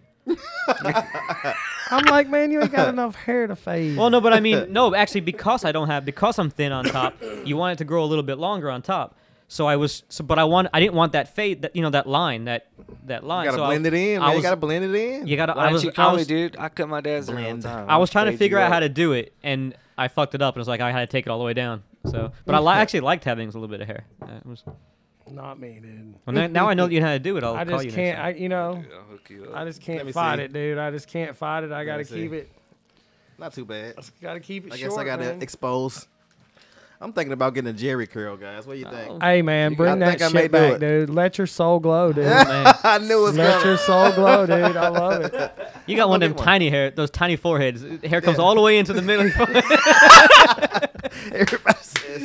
I'm like, man, you ain't got enough hair to fade. Well, no, but I mean, no, actually, because I don't have, because I'm thin on top, you want it to grow a little bit longer on top. So I was, so, but I want, I didn't want that fade, that you know, that line, that that line. You gotta so blend I, it in, I man. You was- gotta blend it in. You gotta. Why I don't was, you I call was, me, dude? I cut my dad's hair all the Blend. time. I was trying to Fade figure you out how up. to do it, and I fucked it up, and it was like I had to take it all the way down. So, but I li- actually liked having a little bit of hair. Uh, it was, Not me, dude. well, now, now I know that you know how to do it. I'll I call just you. can't. Next I, you know, Dude, I'll hook you up. I just Let can't me fight see. it, dude. I just can't fight it. I gotta me see. keep it. Not too bad. Gotta keep it I short. guess I gotta man. expose. I'm thinking about getting a Jerry curl, guys. What do you think? Hey, man, You bring gotta that think I may shit do back, it. dude. Let your soul glow, dude. time. Man, I knew it was Let coming. your soul glow, dude. I love it. you got one of Look them at tiny hair, those tiny foreheads. Hair comes all the way into the middle. Everybody says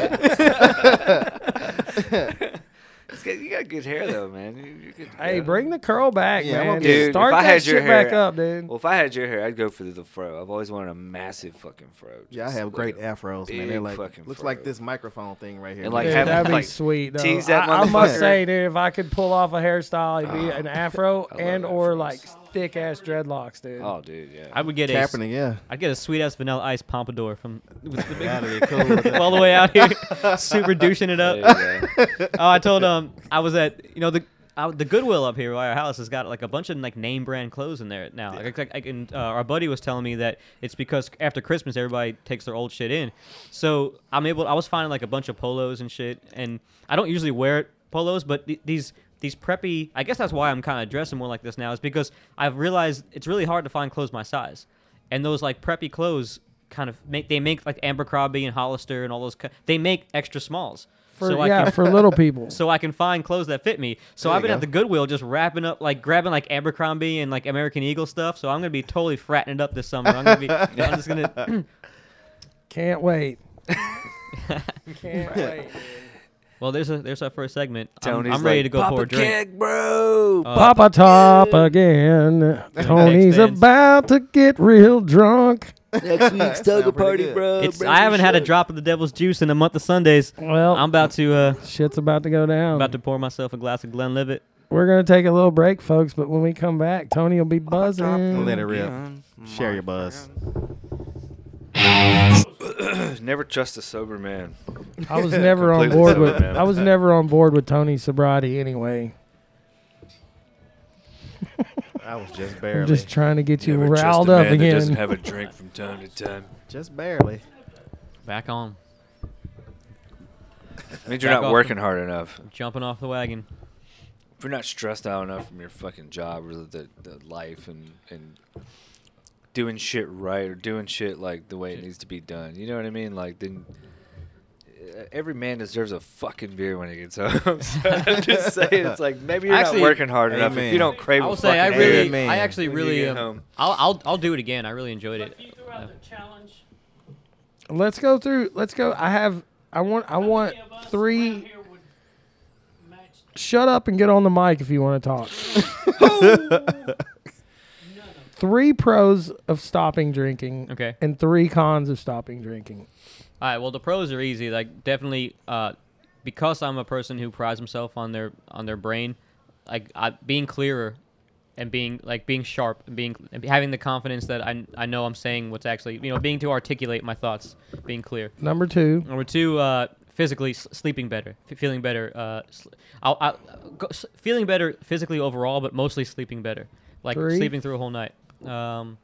that, man. It's good- You got good hair though, man. You, you could, Hey, yeah. bring the curl back, Yeah, I'm man. gonna get it. Dude, Start if I that had your shit back hair- up, dude. Well, if I had your hair, I'd go for the fro. I've always wanted a massive fucking fro. Yeah, I Just have like great a afros, man. big They're like fucking looks fro. like this microphone thing right here. And, like, Dude, have- that'd be like, sweet, though. tease that I, I must motherfucker. say, dude, if I could pull off a hairstyle, it'd be an afro I love and or afros. like thick ass dreadlocks, dude. Oh, dude, yeah. I would get a Kaepernick, yeah. I'd get a sweet ass vanilla ice pompadour from with the big, That'd be cool. with that. all the way out here, super douching it up. There you go. Oh, I told um I was at you know the uh, the Goodwill up here by our house has got like a bunch of like name brand clothes in there now. Like, like, like and, uh, our buddy was telling me that it's because after Christmas everybody takes their old shit in. So I'm able. I was finding like a bunch of polos and shit, and I don't usually wear polos, but th- these. These preppy, I guess that's why I'm kind of dressing more like this now, is because I've realized it's really hard to find clothes my size, and those like preppy clothes kind of make they make like Abercrombie and Hollister and all those co- they make extra smalls. For, so I yeah, can, for little people. so I can find clothes that fit me. So There I've you been at go. the Goodwill just wrapping up, like grabbing like Abercrombie and like American Eagle stuff. So I'm gonna be totally fratting it up this summer. I'm gonna be, I'm just gonna. Can't wait. Can't wait. Well, there's a there's our first segment. I'm, Tony's I'm ready like, to go Pop pour a a drink. keg, bro. Uh, Papa top again. Tony's Thanks, about to get real drunk. Next week's Sound Toga pretty party, good. bro. It's Bring I some haven't had a shit. drop of the devil's juice in a month of Sundays. Well, I'm about to uh shit's about to go down. about to pour myself a glass of Glenlivet. We're gonna take a little break, folks. But when we come back, Tony will be buzzing. Let it rip. Share your buzz. Never trust a sober man. I was never on Completely board sober, with. man. I was never on board with Tony's sobriety anyway. I was just I'm barely. just trying to get you Never trust riled a up man that again. doesn't have a drink from time to time. just barely. Back on, Means you're Back not off working hard enough. jumping off the wagon. If you're not stressed out enough from your fucking job or the, the life and, and doing shit right or doing shit like the way it needs to be done, you know what I mean? Like, then uh, every man deserves a fucking beer when he gets home. So I'm just saying, it's like maybe you're Actually- not working hard enough if Amen. you don't crave I a will fucking say I beer really, Amen. I actually when you really, get um, home. I'll I'll I'll do it again. I really enjoyed it. If you threw out the challenge, Let's go through. Let's go. I have. I want. I want any of us around three. here would match the Shut up and get on the mic if you want to talk. none of Three pros of stopping drinking Okay. and three cons of stopping drinking. All right. Well, the pros are easy. Like definitely, uh, because I'm a person who prides himself on their on their brain, like I, being clearer, and being like being sharp and being and having the confidence that I I know I'm saying what's actually you know being to articulate my thoughts, being clear. Number two, Number two, uh, physically s- sleeping better, f- feeling better. Uh, sl- I'll, I'll, go, s- feeling better physically overall, but mostly sleeping better, like Three. sleeping through a whole night. Um,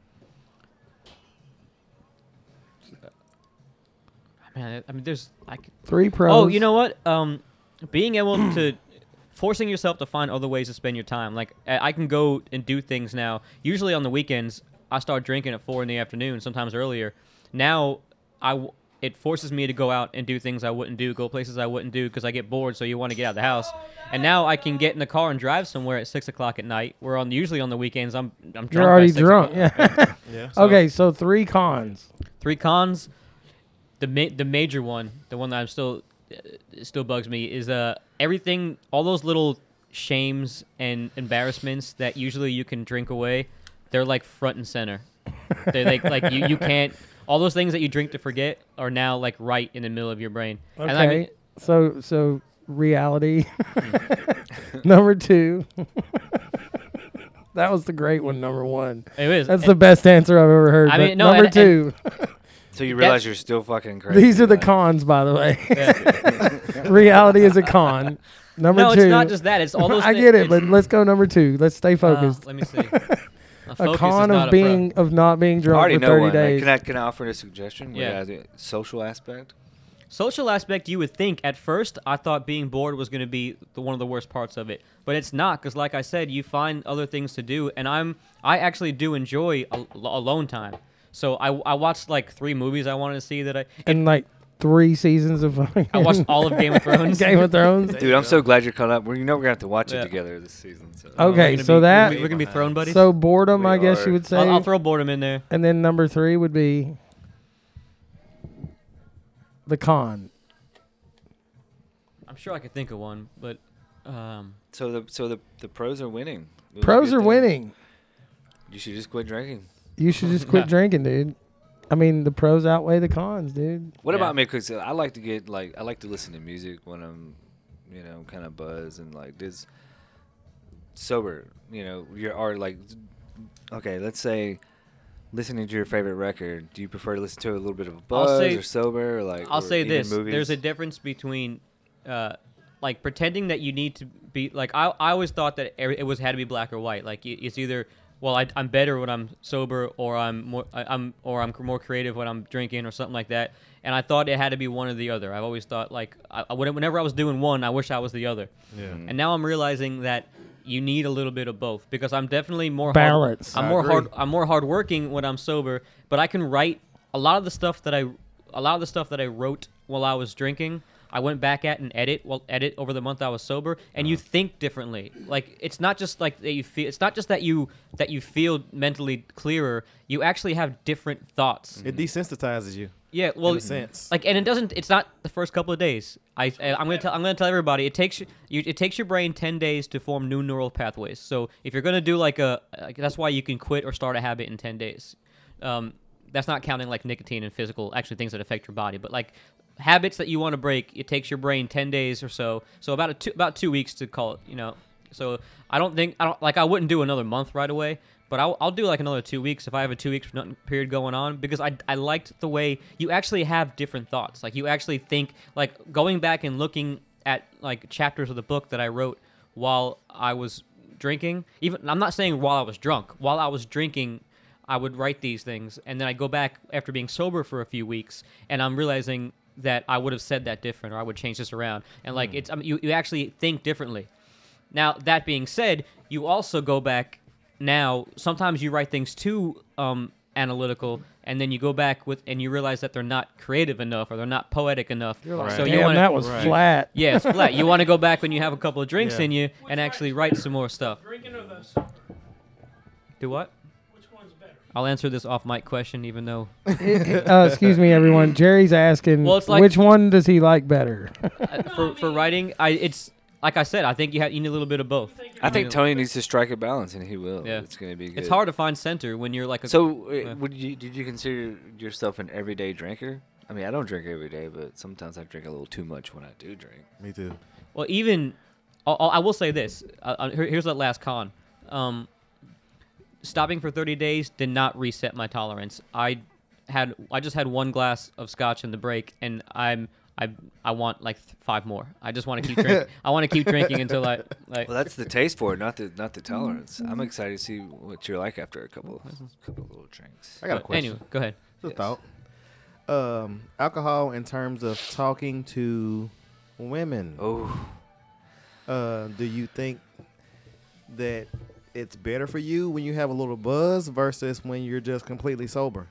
man, I mean, there's like three pros. oh, you know what? Um, being able to forcing yourself to find other ways to spend your time. Like I I can go and do things now. Usually on the weekends, I start drinking at four in the afternoon, sometimes earlier. Now, I w- it forces me to go out and do things I wouldn't do, go places I wouldn't do because I get bored. So you want to get out of the house. And now I can get in the car and drive somewhere at six o'clock at night. Where on usually on the weekends I'm I'm drunk. You're by already six drunk. o'clock. Yeah. Yeah. Okay, so three cons. Three cons. The ma- the major one, the one that I'm still uh, still bugs me is uh everything, all those little shames and embarrassments that usually you can drink away. They're like front and center. They like like you, you can't. All those things that you drink to forget are now like right in the middle of your brain. Okay, And I mean, so so reality. Number two. That was the great one. Number one. it is. That's the best answer I've ever heard. I but mean, no, number and- two. So you That- realize you're still fucking crazy. These are the like- cons, by the way. Yeah. Reality is a con. Number no, two. it's not just that. It's all those. I thi- get it, it's- but let's go number two. Let's stay uh, focused. let me see. A, a focus is con not of a pro. being of not being I drunk already for know thirty one. Like, days. can I can I offer a suggestion? Yeah. Where the social aspect. Social aspect, you would think at first I thought being bored was going to be the, one of the worst parts of it, but it's not because, like I said, you find other things to do, and I'm I actually do enjoy a, alone time. So I, I watched like three movies I wanted to see that I and like three seasons of I watched all of Game of Thrones. Game of Thrones. Dude, I'm so glad you're caught up. We're, you know we're gonna have to watch Yeah. it together this season. So. Uh, we're Okay, gonna so be- that- we're, we're gonna be thrown buddies. So boredom, We I guess are. you would say. I'll, I'll throw boredom in there. And then number three would be the con. I'm sure I could think of one, but um, So the so the the pros are winning. It was a Pros good are thing. winning. You should just quit drinking. You should just quit drinking, dude. I mean, the pros outweigh the cons, dude. What Yeah. about me? Because I like to get like I like to listen to music when I'm, you know, kind of buzzed and like this sober. You know, you're or like okay, let's say listening to your favorite record, do you prefer to listen to it a little bit of a I'll buzz say- or sober or like? I'll or say even this: movies? there's a difference between, uh, like pretending that you need to be like I. I always thought that every- it was had to be black or white. Like y- it's either well, I, I'm better when I'm sober, or I'm more I, I'm or I'm more creative when I'm drinking, or something like that. And I thought it had to be one or the other. I've always thought like I, I- whenever I was doing one, I wish I was the other. Yeah. And now I'm realizing that you need a little bit of both, because I'm definitely more Balance. Hard, I'm I more agree. hard. I'm more hardworking when I'm sober, but I can write a lot of the stuff that I, a lot of the stuff that I wrote while I was drinking. I went back at and edit, well, edit over the month I was sober, and you think differently. Like it's not just like that you feel. It's not just that you that you feel mentally clearer. You actually have different thoughts. It desensitizes you. Yeah, well, in a sense. like, and it doesn't. It's not the first couple of days. I, I I'm gonna tell. I'm gonna tell everybody. It takes you, you. It takes your brain ten days to form new neural pathways. So if you're gonna do like a, like, that's why you can quit or start a habit in ten days. Um, that's not counting like nicotine and physical, actually things that affect your body. But like habits that you want to break, it takes your brain ten days or so. So about a two, about two weeks to call it. You know. So I don't think I don't like I wouldn't do another month right away. But I'll, I'll do like another two weeks if I have a two weeks period going on, because I, I liked the way you actually have different thoughts. Like you actually think, like going back and looking at like chapters of the book that I wrote while I was drinking. Even I'm not saying while I was drunk. While I was drinking, I would write these things, and then I go back after being sober for a few weeks, and I'm realizing that I would have said that different, or I would change this around. And like it's I mean, you you actually think differently. Now that being said, you also go back. Now, sometimes you write things too um, analytical, and then you go back with, and you realize that they're not creative enough, or they're not poetic enough. You're like, So damn, you wanna, that was Right. flat. yeah, it's flat. You want to go back when you have a couple of drinks Yeah. in you Which and actually write some more stuff. Drinking or the sober? Do what? Which one's better? I'll answer this off mic question, even though uh, excuse me, everyone. Jerry's asking, Well, it's like- which one does he like better? uh, for for writing, I it's like I said, I think you have you need a little bit of both. I think Yeah. Tony needs to strike a balance, and he will. Yeah. It's gonna be good. It's hard to find center when you're like a So, uh, Yeah. would you did you consider yourself an everyday drinker? I mean, I don't drink every day, but sometimes I drink a little too much when I do drink. Me too. Well, even I'll, I'll- I will say this. Uh, uh, here- here's that last con. Um, stopping for thirty days did not reset my tolerance. I had I just had one glass of scotch in the break, and I'm I I want like th- five more. I just want to keep drinking. I want to keep drinking until I like. Well, that's the taste for it, not the not the tolerance. I'm excited to see what you're like after a couple couple little drinks. I got a but question. Anyway, go ahead. Just a Yes. thought. Um, alcohol in terms of talking to women. Oh, Uh, do you think that it's better for you when you have a little buzz versus when you're just completely sober?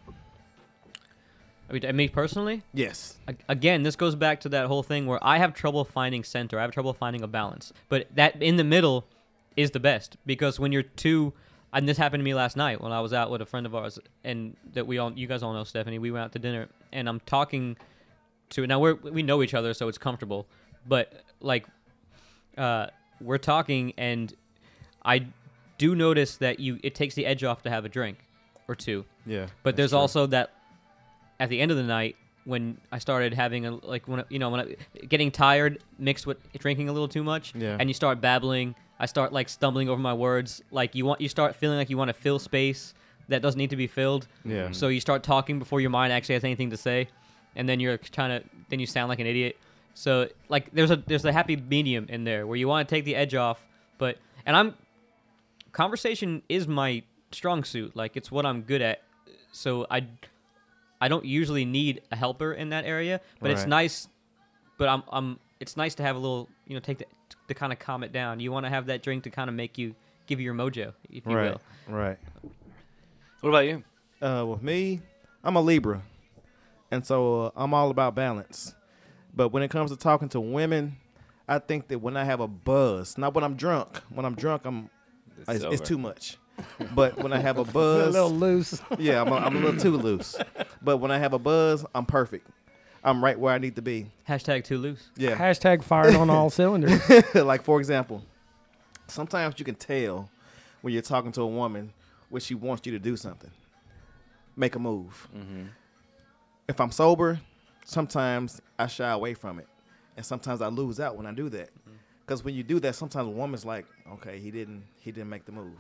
I mean, me personally, Yes. A- again, this goes back to that whole thing where I have trouble finding center. I have trouble finding a balance. But that in the middle is the best, because when you're too, and this happened to me last night when I was out with a friend of ours, and that we all, you guys all know Stephanie. We went out to dinner, and I'm talking to now we're we know each other, so it's comfortable. But like, uh, we're talking, and I do notice that you it takes the edge off to have a drink or two. Yeah. But there's also that at the end of the night when I started having a like when I- you know when I, getting tired mixed with drinking a little too much, Yeah. and you start babbling. I start like stumbling over my words. Like you want you start feeling like you want to fill space that doesn't need to be filled. Yeah. So you start talking before your mind actually has anything to say, and then you're trying to then you sound like an idiot. So like there's a there's a happy medium in there where you want to take the edge off, but and I'm conversation is my strong suit. Like it's what I'm good at. So I I don't usually need a helper in that area, but it's Right. nice. But I'm I'm it's nice to have a little you know take the to kind of calm it down. You want to have that drink to kind of make you give you your mojo, if you Right. will. Right. what about you? Uh, with me, I'm a Libra, and so uh, I'm all about balance. But when it comes to talking to women, I think that when I have a buzz, not when I'm drunk. When I'm drunk, I'm it's, it's over. too much. But when I have a a buzz, little loose. yeah, I'm a, I'm a little too loose. But when I have a buzz, I'm perfect. I'm right where I need to be. Hashtag too loose. Yeah. Hashtag fired on all cylinders. Like, for example, sometimes you can tell when you're talking to a woman when she wants you to do something. Make a move. Mm-hmm. If I'm sober, sometimes I shy away from it. And sometimes I lose out when I do that. Because when you do that, sometimes a woman's like, okay, he didn't he didn't make the move.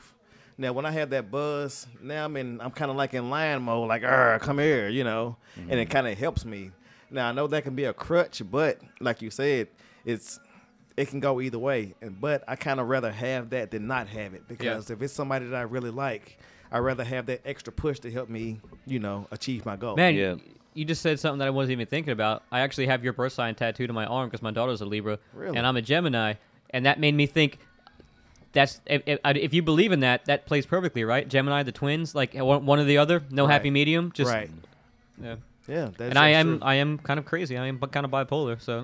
Now, when I have that buzz, now I'm in, I'm kind of like in lion mode, like, "Arr, come here," you know, Mm-hmm. and it kind of helps me. Now, I know that can be a crutch, but like you said, it's it can go either way. And but I kind of rather have that than not have it because if it's somebody that I really like, I'd rather have that extra push to help me, you know, achieve my goal. Man, Yeah. you just said something that I wasn't even thinking about. I actually have your birth sign tattooed on my arm because my daughter's a Libra, Really? and I'm a Gemini, and that made me think. That's if, if, if you believe in that, that plays perfectly, right? Gemini, the twins, like one, one or the other, no Right. happy medium. Just right? Yeah. Yeah, that's And I that's am true. I am kind of crazy. I am kind of bipolar, so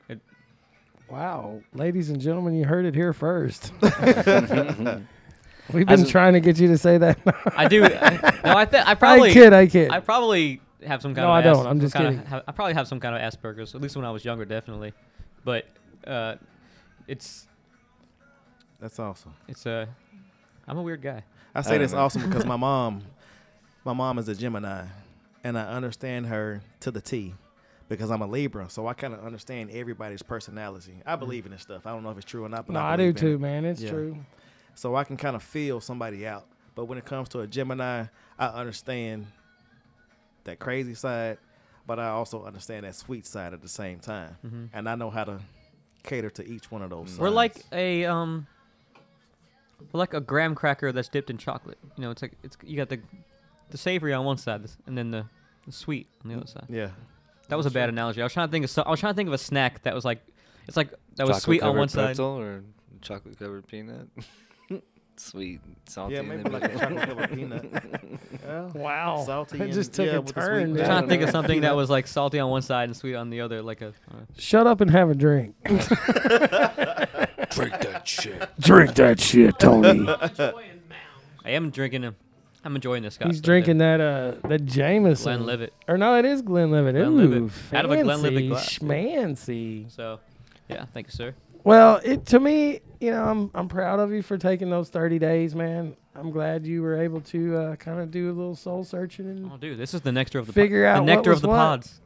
Wow, ladies and gentlemen, you heard it here first. We've been As a- trying to get you to say that. I do. I, no, I think I probably I kid, I kid. I probably have some kind No, of. I don't. As- I'm just some kinda kidding. ha- I probably have some kind of Asperger's. At least when I was younger, definitely. But uh, it's That's awesome. it's a. Uh, I'm a weird guy. I I say don't that's know. awesome because my mom, my mom is a Gemini, and I understand her to the T, because I'm a Libra, so I kind of understand everybody's personality. I believe in this stuff. I don't know if it's true or not, but no, I, I do believe in too, it. man. It's Yeah. true. So I can kind of feel somebody out. But when it comes to a Gemini, I understand that crazy side, but I also understand that sweet side at the same time, Mm-hmm. and I know how to cater to each one of those. We're sides. like a um. We're like a graham cracker that's dipped in chocolate. You know, it's like it's you got the the savory on one side, and then the, the sweet on the other side. yeah. That was a bad analogy. I was trying to think of so, I was trying to think of a snack that was like it's like that was Chocolate sweet on covered one side. pretzel or chocolate covered peanut. Sweet, salty. Yeah, in maybe the like a middle. chocolate covered peanut. Yeah. Wow, Salty it and- just took yeah, a with the turn. sweet dude. I'm trying to think of Yeah. something that Peanut. was like salty on one side and sweet on the other, like a. Uh, Shut up and have a drink. Drink that shit. Drink that shit, Tony. Enjoying Mounds. I am drinking a. I'm enjoying this. Scotch He's right drinking there. that uh that Jameson. Glenlivet. Or no, it is Glenlivet. Glenlivet. Ooh, Out of a Glenlivet fancy, glass. schmancy. So, yeah, thank you, sir. Well, it to me, you know, I'm I'm proud of you for taking those thirty days, man. I'm glad you were able to uh, kind of do a little soul searching and Oh, dude, this is the nectar of the Figure po- out the what nectar was of the what. pods.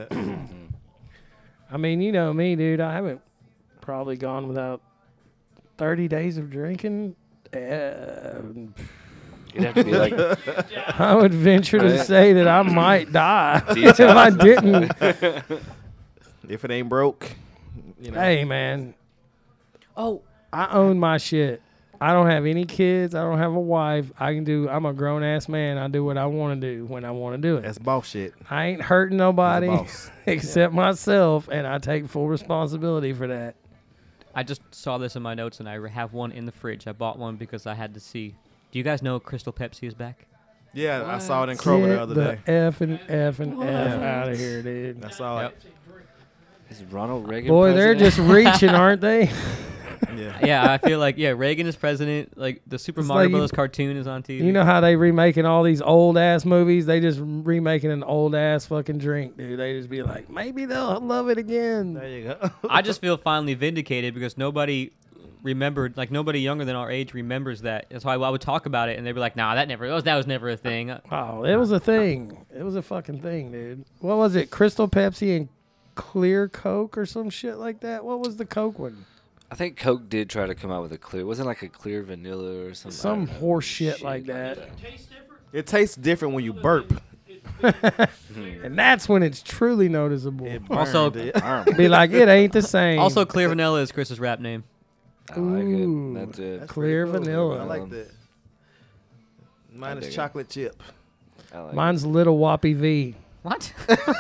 I mean, you know me, dude. I haven't probably gone without thirty days of drinking. Uh, You'd have to be like, I would venture to Right. say that I might die Detox. if I didn't. If it ain't broke, you know. Hey, man, Oh, I own my shit. I don't have any kids. I don't have a wife. I can do. I'm a grown ass man. I do what I want to do when I want to do it. That's boss shit. I ain't hurting nobody boss. except myself, and I take full responsibility for that. I just saw this in my notes, and I have one in the fridge. I bought one because I had to see. Do you guys know Crystal Pepsi is back? Yeah, I saw it in Kroger Get the other the day. F and F and F What? out of here, dude. I saw Yep. is Ronald Reagan? Boy, they're president? just reaching, aren't they? it. Yeah. Yeah, I feel like yeah, Reagan is president. Like the Super It's Mario like you- Brothers cartoon is on T V. You know how they remaking all these old ass movies? They just remaking an old ass fucking drink, dude. They just be like, maybe they'll love it again. There you go. I just feel finally vindicated because nobody remembered, like nobody younger than our age remembers that. That's why I would talk about it, and they'd be like, "Nah, that never that was that was never a thing." Oh, it was a thing. It was a fucking thing, dude. What was it? Crystal Pepsi and clear Coke or some shit like that? What was the Coke one? I think Coke did try to come out with a clear. Wasn't it like a clear vanilla or something. I Some don't know. horse shit like that. Tastes different. It tastes different when you burp. And that's when it's truly noticeable. It Also- burned it. Arm. Be like, it ain't the same. Also, Clear Vanilla is Chris's rap name. I like Ooh. it. That's it. That's Clear pretty vanilla. I like that. Mine dig is it. chocolate chip. I like Mine's Little Whoppy V. What?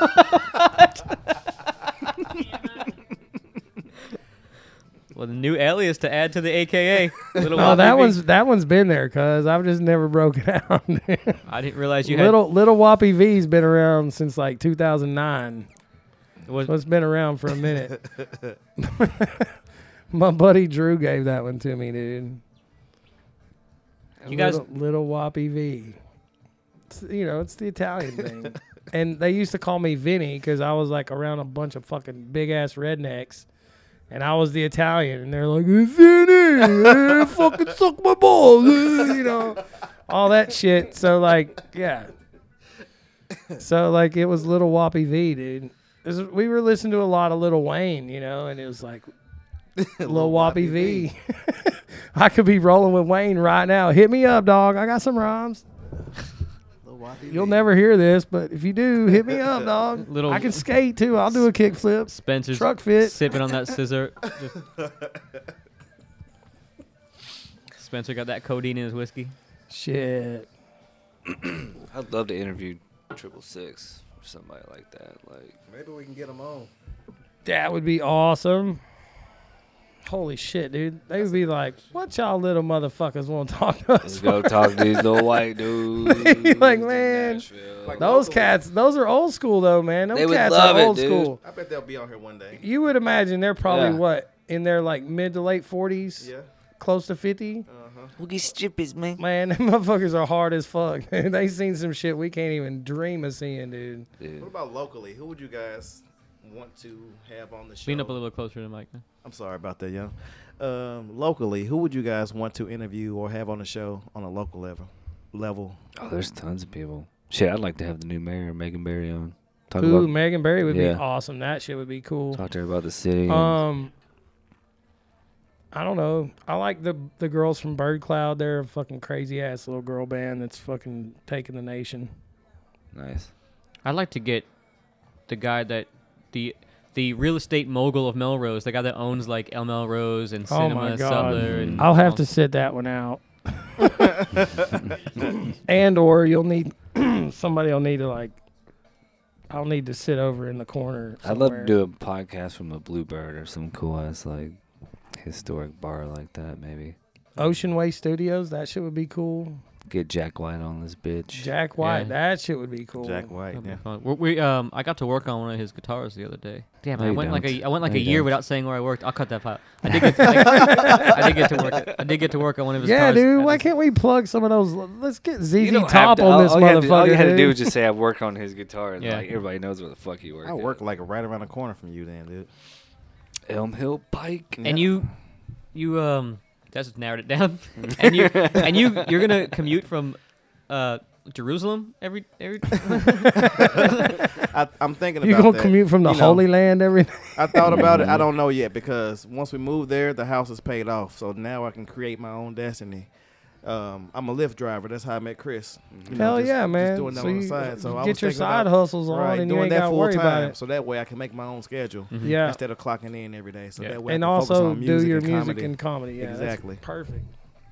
Well, the new alias to add to the A K A. Little No, Whoppy that V. one's that one's been there, cuz I've just never broken out. I didn't realize you had. little Little Whoppy V's been around since like two thousand nine. Was, So it's been around for a minute. My buddy Drew gave that one to me, dude. You guys- little, little Whoppy V. It's, you know, it's the Italian thing. And they used to call me Vinny because I was like around a bunch of fucking big ass rednecks. And I was the Italian, and they're like, Vinny, eh, fucking suck my balls, eh," you know, all that shit. So like, yeah. So like, it was Little Whoppy V, dude. This is- we were listening to a lot of Little Wayne, you know, and it was like Little Whoppy V. I could be rolling with Wayne right now. Hit me up, dog. I got some rhymes. You'll never hear this, but if you do, hit me up, dog. Little- I can skate too. I'll do a kickflip. Spencer's Truck fit. sipping on that scissor. Spencer got that codeine in his whiskey. Shit. I'd love to interview Triple Six or somebody like that. Like, Maybe we can get them on. That would be awesome. Holy shit, dude. They would be like, what y'all little motherfuckers want to talk to us let's go for? talk to these little white dudes. Like, in man, Nashville. like- Those Locally. cats, those are old school though, man. Those They would cats love are it, old dude. school. I bet they'll be on here one day. You would imagine they're probably Yeah. what? In their like mid to late forties? Yeah. Close to fifty? Uh-huh. We'll get strippers, man. Man, them motherfuckers are hard as fuck. They seen some shit we can't even dream of seeing, dude. What about locally? Who would you guys want to have on the show? Lean up a little closer to the mic. Man. I'm sorry about that, young. Um, locally, who would you guys want to interview or have on the show on a local level? Level. Oh, there's tons of people. Shit, I'd like to have the new mayor, Megan Barry, on. Talk Ooh, about, Megan Berry would Yeah. be awesome. That shit would be cool. talk to her about the city. and- Um, I don't know. I like the the girls from Bird Cloud. They're a fucking crazy ass little girl band that's fucking taking the nation. nice. I'd like to get the guy that the the real estate mogul of Melrose, the guy that owns like El Melrose and Oh Cinema my God. Sutler. And I'll have to sit that one out. And or you'll need somebody will need to like I'll need to sit over in the corner. I'd love to somewhere. do a podcast from a Bluebird or some cool ass like historic bar like that. Maybe Ocean Way Studios. That shit would be cool. get Jack White on this bitch. Jack White. Yeah. That shit would be cool. Jack White. That'd be Yeah. fun. We, we um I got to work on one of his guitars the other day. Damn, No, I you went like a don't. I went like No, a you year don't. without saying where I worked. I'll cut that part. I did get to, I, I did get to work. I did get to work on one of his. Yeah, guitars dude. at Why his- can't we plug some of those? Let's get Z You Z don't have Top to- on all- this all you had to- motherfucker. All you had to do dude. was just say I work on his guitar, and Yeah. like everybody knows where the fuck you work. I at. work like right around the corner from you, then, dude. Elm Hill Pike. And you, you um, that's just narrowed it down. and you and you you're gonna commute from, uh, Jerusalem every every. I, I'm thinking You about gonna that. commute from the You know, Holy Land every I thought about it. I don't know yet because once we move there, the house is paid off. So now I can create my own destiny. Um, I'm a Lyft driver. That's how I met Chris. You know, Hell just- yeah, just man. doing that so on you the side. So I get was your thinking side about, hustles on right, and you doing ain't that got to full worry about time. it. So that way I can make my own schedule Mhm. Yeah. instead of clocking in every day. So Yeah. that way And I can focus also on do music your and music comedy. and comedy. Yeah, Exactly. That's perfect.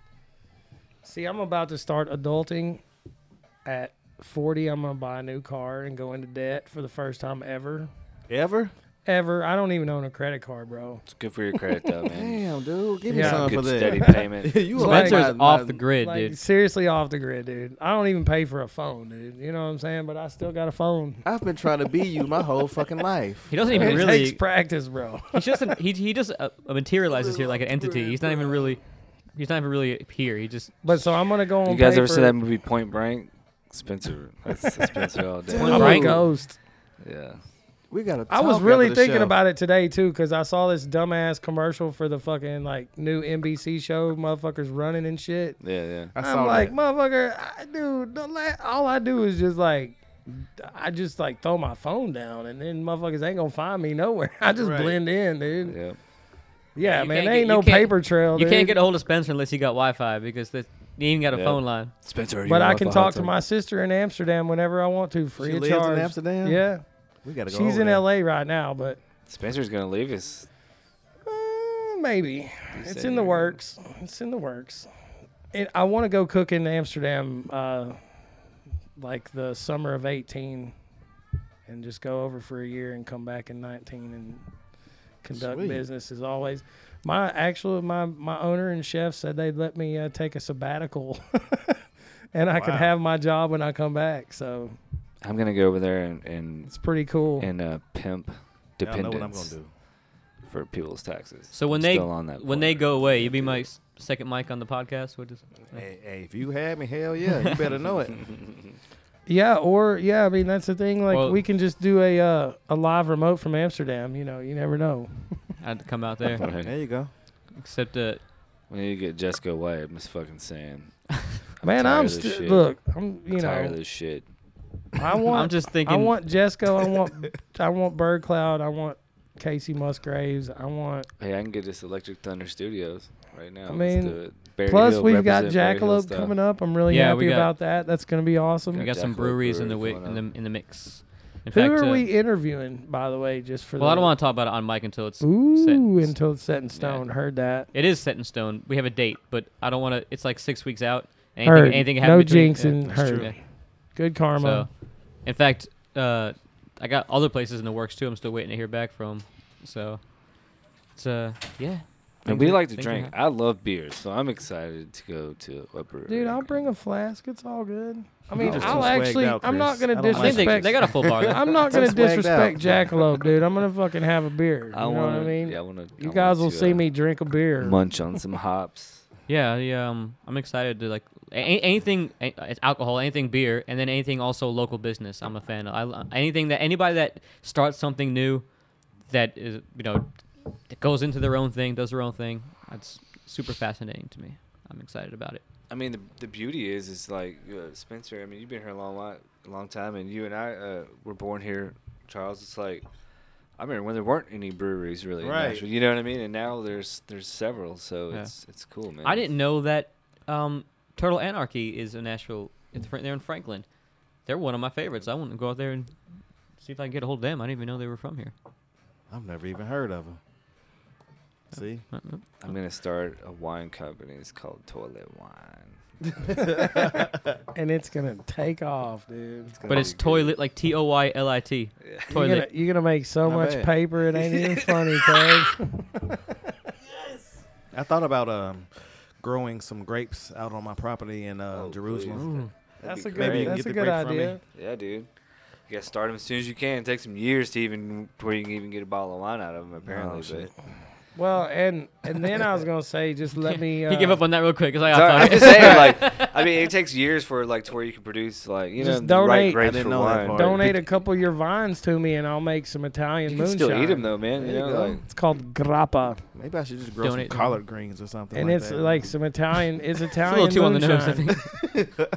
See, I'm about to start adulting at forty. I'm going to buy a new car and go into debt for the first time ever. Ever? Ever. I don't even own a credit card, bro. It's good for your credit though, man. Damn, dude. Give me Yeah. something Good for that. steady payment. you Spencer's like Spencer's my- off my- the grid, Like, dude. seriously off the grid, dude. I don't even pay for a phone, dude. You know what I'm saying? But I still got a phone. I've been trying to be you my whole fucking life. He doesn't even It really. takes practice, bro. He's just an, he he just uh, materializes here like an entity. He's not even really. He's not even really here. He just. But so I'm going to go on You guys pay ever for, seen that movie Point Blank? Spencer. That's, that's Spencer all day. Point I'm Blank? a ghost. Yeah. We got to. I was really thinking about it today too, because I saw this dumbass commercial for the fucking like new N B C show, motherfuckers running and shit. Yeah, yeah. I saw I'm like, that. motherfucker, I, dude, the la- all I do is just like, I just like throw my phone down, and then motherfuckers ain't gonna find me nowhere. I just Right. blend in, dude. Yeah. Yeah, You man, can't there get- ain't no you can't- paper trail. You dude. can't get a hold of Spencer unless you got Wi-Fi because the, you ain't even got a Yeah. phone line. Spencer, But I can talk to my sister in Amsterdam whenever I want to, free She of lives charge. in Amsterdam. Yeah, We got to go. she's over in there. L A right now, but Spencer's gonna leave us. uh, maybe it's said in the you're- works. It's in the works. It, I want to go cook in Amsterdam, uh, like the summer of eighteen, and just go over for a year and come back in nineteen and conduct Sweet. business as always. My actual my my owner and chef said they'd let me uh, take a sabbatical, and I could Wow. have my job when I come back. So I'm gonna go over there and and, it's pretty cool. and uh, pimp Y'all know dependents what I'm gonna do. for people's taxes. So when I'm they still on that when part. they go away, you be my s- second mic on the podcast. What is? Hey, hey, if you had me, hell yeah, you better know it. Yeah, or yeah, I mean that's the thing. Like Well- we can just do a uh, a live remote from Amsterdam. You know, you never know. I had to come out there. Right. There you go. Except uh, We need to get Jessica White. I'm just fucking saying. Man, tired I'm of this still shit. look. I'm you Tired of know this shit. I want I'm just thinking. I want Jesco. I want I want Bird Cloud. I want Casey Musgraves. I want Hey, I can get this Electric Thunder Studios. right now. I Let's mean, do it. Berry Plus, Hill, we've got represent Berry Hill Jackalope style. coming up. I'm really Yeah, we happy got- about that. That's going to be awesome. We got some Jackalope breweries in the Brewery wi- coming in the in the mix. In Who fact, are uh, we interviewing, by the way, just for well, the... I don't want to talk about it on mic until it's set. Ooh, in- until it's set in stone. Heard that. It is set in stone. We have a date, but I don't want to. It's like six weeks out. Anything, Heard. anything can No happen between- jinxing. yeah, Heard. yeah. Good karma. So, in fact, uh, I got other places in the works too. I'm still waiting to hear back from. So, it's uh, yeah. And Things we are- like to things are drink. happening. I love beer, so I'm excited to go to a brewery. Dude, I'll bring a flask. It's all good. I mean, Just I'll too swagged actually... out, I'm not Chris. going I to don't I think they, disrespect... they got a full bar there. I'm not going to Too swagged disrespect out. Jackalope, dude. I'm going to fucking have a beer. You I know wanna, what I mean? Yeah, I wanna, You I guys want will to, see uh, me drink a beer. munch on some hops. Yeah, yeah. Um, I'm excited to like a- anything. a- It's alcohol, anything beer, and then anything also local business. I'm a fan of. I, lo- anything that anybody that starts something new, that is you know, that goes into their own thing, does their own thing. That's super fascinating to me. I'm excited about it. I mean, the the beauty is, is like uh, Spencer. I mean, you've been here a long, lot, a long time, and you and I uh, were born here, Charles. It's like I remember when there weren't any breweries really. in Right. Nashville, you know what I mean? And now there's there's several, so Yeah. it's it's cool, man. I didn't know that um, Turtle Anarchy is a Nashville. It's right there in Franklin. They're one of my favorites. I want to go out there and see if I can get a hold of them. I didn't even know they were from here. I've never even heard of them. See? Uh, uh. I'm gonna start a wine company. It's called Toilet Wine. And it's going to take off, dude. It's gonna But be it's good. toilet like T O Y L I T. Yeah. You're Toilet. gonna, you're gonna make so Not much bad. paper, it ain't even funny, cuz. I thought about um, growing some grapes out on my property in uh, Oh, Jerusalem. That's be a great. good, Maybe you can that's get a the good grape from me. idea. Yeah, dude. You gotta start them as soon as you can. It takes some years to even before you can even get a bottle of wine out of them. Apparently, Oh, shit. but Well, and and then I was gonna say, just let me. Uh, he gave up on that real quick. 'Cause I Sorry, got I'm just saying, like, I mean, it takes years for like to where you can produce like you Just know the right donate- grapes I didn't for know that wine. part. donate a couple of your vines to me, and I'll make some Italian You can moonshine. still eat them though, man. There You you know, go. like It's called grappa, Maybe I should just grow Donate some them. collard greens or something. and like it's that. like some Italian. It's It's Italian a little too on the nose, I moonshine. think.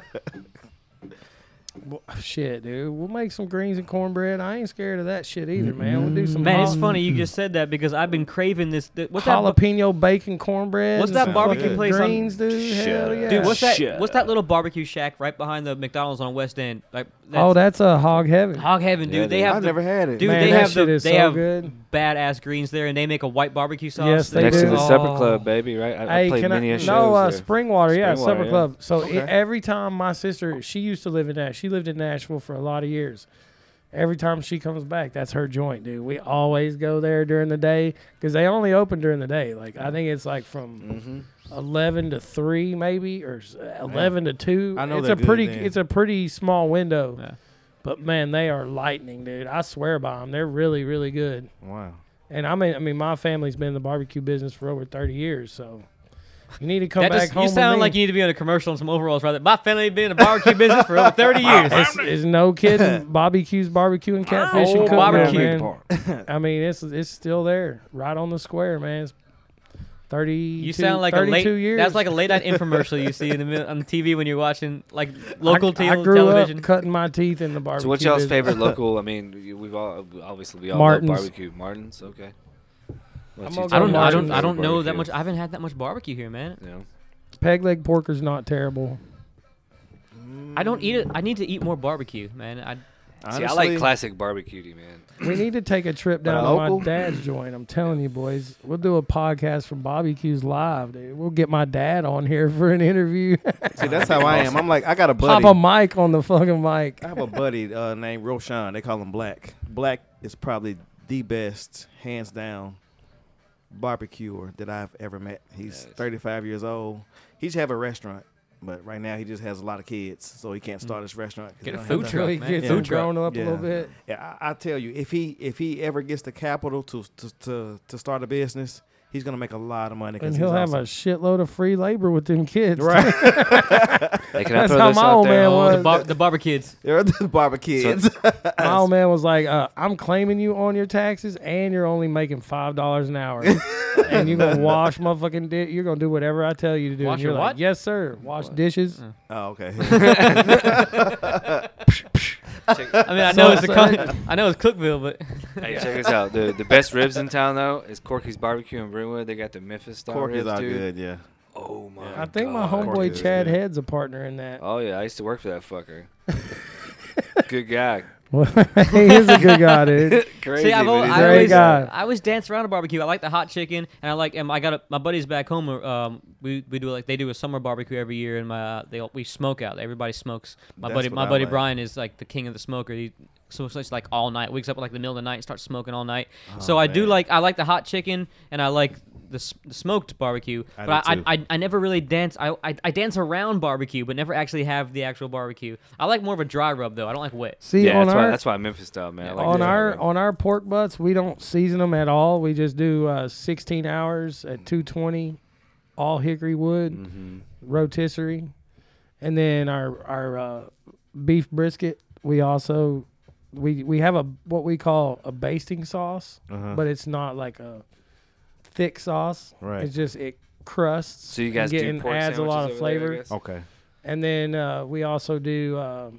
Well, shit, dude. We'll make some greens and cornbread. I ain't scared of that shit either, man. We'll do some Man, it's jal- funny you just said that because I've been craving this. Th- what's that? bu- jalapeno bacon cornbread. What's and that some barbecue fucking place on- greens, dude? Shut Hell up. yeah. Dude, what's that? Shut What's that little barbecue shack right behind the McDonald's on West End? Like, Oh, that's a hog heaven. Hog Heaven, dude. Yeah, they dude. have I've the, never had it. dude. Man, they that have shit the is they so have good. badass greens there, and they make a white barbecue sauce. Yes, they next do. to the Supper Oh. Club, baby, right? I, I Hey, played can many I? a shows No, uh, there. Springwater, yeah, Springwater, Supper yeah. Club. So Okay. it, every time my sister, she used to live in that. She lived in Nashville for a lot of years. Every time she comes back, that's her joint, dude. We always go there during the day because they only open during the day. Like I think it's like from Mm-hmm. eleven to three, maybe, or s- eleven to two. I know it's they're a pretty. good then. It's a pretty small window. Yeah. But man, they are lightning, dude. I swear by them. They're really, really good. Wow. And I mean, I mean, my family's been in the barbecue business for over thirty years, so you need to come That back just, home. you with sound me. like you need to be on a commercial and some overalls, right? My family been in the barbecue business for over thirty years. It's, it's no kidding. Bobby Q's barbecue and catfish and Oh, cooking, barbecue. man. I mean, it's it's still there, right on the square, man. It's thirty. You sound like a late. thirty-two years. That's like a late night infomercial you see in the mid- on the T V when you're watching like local I, te- I grew television. up cutting my teeth in the barbecue. So, what's y'all's business. favorite local? I mean, you- we've all obviously we all Martin's. love barbecue. Martin's, okay. What's I'm your gonna I don't. go I don't. Martin's. I don't know that Barbecue? much. I haven't had that much barbecue here, man. You know? Peg leg porker's not terrible. I don't eat it. I need to eat more barbecue, man. I See, I like classic barbecue, man. We need to take a trip But down a to my local? dad's joint. I'm telling you, boys. We'll do a podcast from Bobby Q's live, dude. We'll get my dad on here for an interview. See, that's how I am. I'm like, I got a buddy. Pop a mic on the fucking mic. I have a buddy uh, named Roshan. They call him Black. Black is probably the best, hands down, barbecuer that I've ever met. He's Nice. thirty-five years old. He should have a restaurant, but right now he just has a lot of kids, so he can't Mm. start his restaurant. 'cause he Get a don't food have truck, the- He man. gets Yeah. him grown up a Yeah. little bit. Yeah, I, I tell you, if he if he ever gets the capital to to to, to start a business, he's gonna make a lot of money. 'cause And he's he'll have awesome. a shitload of free labor with them kids. right. Hey, can I That's throw how this my out old there? man Hold was. the bar, the barber kids. They're the barbecue kids. My old man was like, uh, I'm claiming you on your taxes, and you're only making five dollars an hour. And you're going to wash motherfucking dish. You're going to do whatever I tell you to do. Wash and you're your like, what? yes, sir. Wash dishes. Oh, okay. I mean, I know it's a So- con- I know it's Cookville, but Hey, check this out. The the best ribs in town though is Corky's Barbecue in Brentwood. They got the Memphis style Corky's ribs, are dude. good, yeah. Oh my! I think my God. homeboy Corky's, Chad yeah. Head's a partner in that. Oh yeah, I used to work for that fucker. Good guy. he is a good guy, dude. Crazy. See, I've but al- he's I Great always, guy. I always dance around a barbecue. I like the hot chicken, and I like. And I got a, my buddies back home. Um, we we do like they do a summer barbecue every year, and my uh, they all- we smoke out. Everybody smokes. My That's buddy, what my I buddy like. Brian is like the king of the smoker. He so it's like all night. Wakes up at like the middle of the night and starts smoking all night. so I do man. like I like the hot chicken, and I like the, s- the smoked barbecue. I but do I, too. I, I I never really dance. I, I I dance around barbecue, but never actually have the actual barbecue. I like more of a dry rub though. I don't like wet. See, Yeah, on that's our why that's why Memphis style, man. I like on that. our on our pork butts, we don't season them at all. We just do uh, sixteen hours at two twenty, all hickory wood, Mhm. rotisserie, and then our our uh, beef brisket. We also we we have a what we call a basting sauce, Uh-huh. but it's not like a thick sauce. Right. It's just it crusts. So you and guys get- do and pork adds a lot of sandwiches over there, I flavor. guess? Okay. And then uh, we also do um,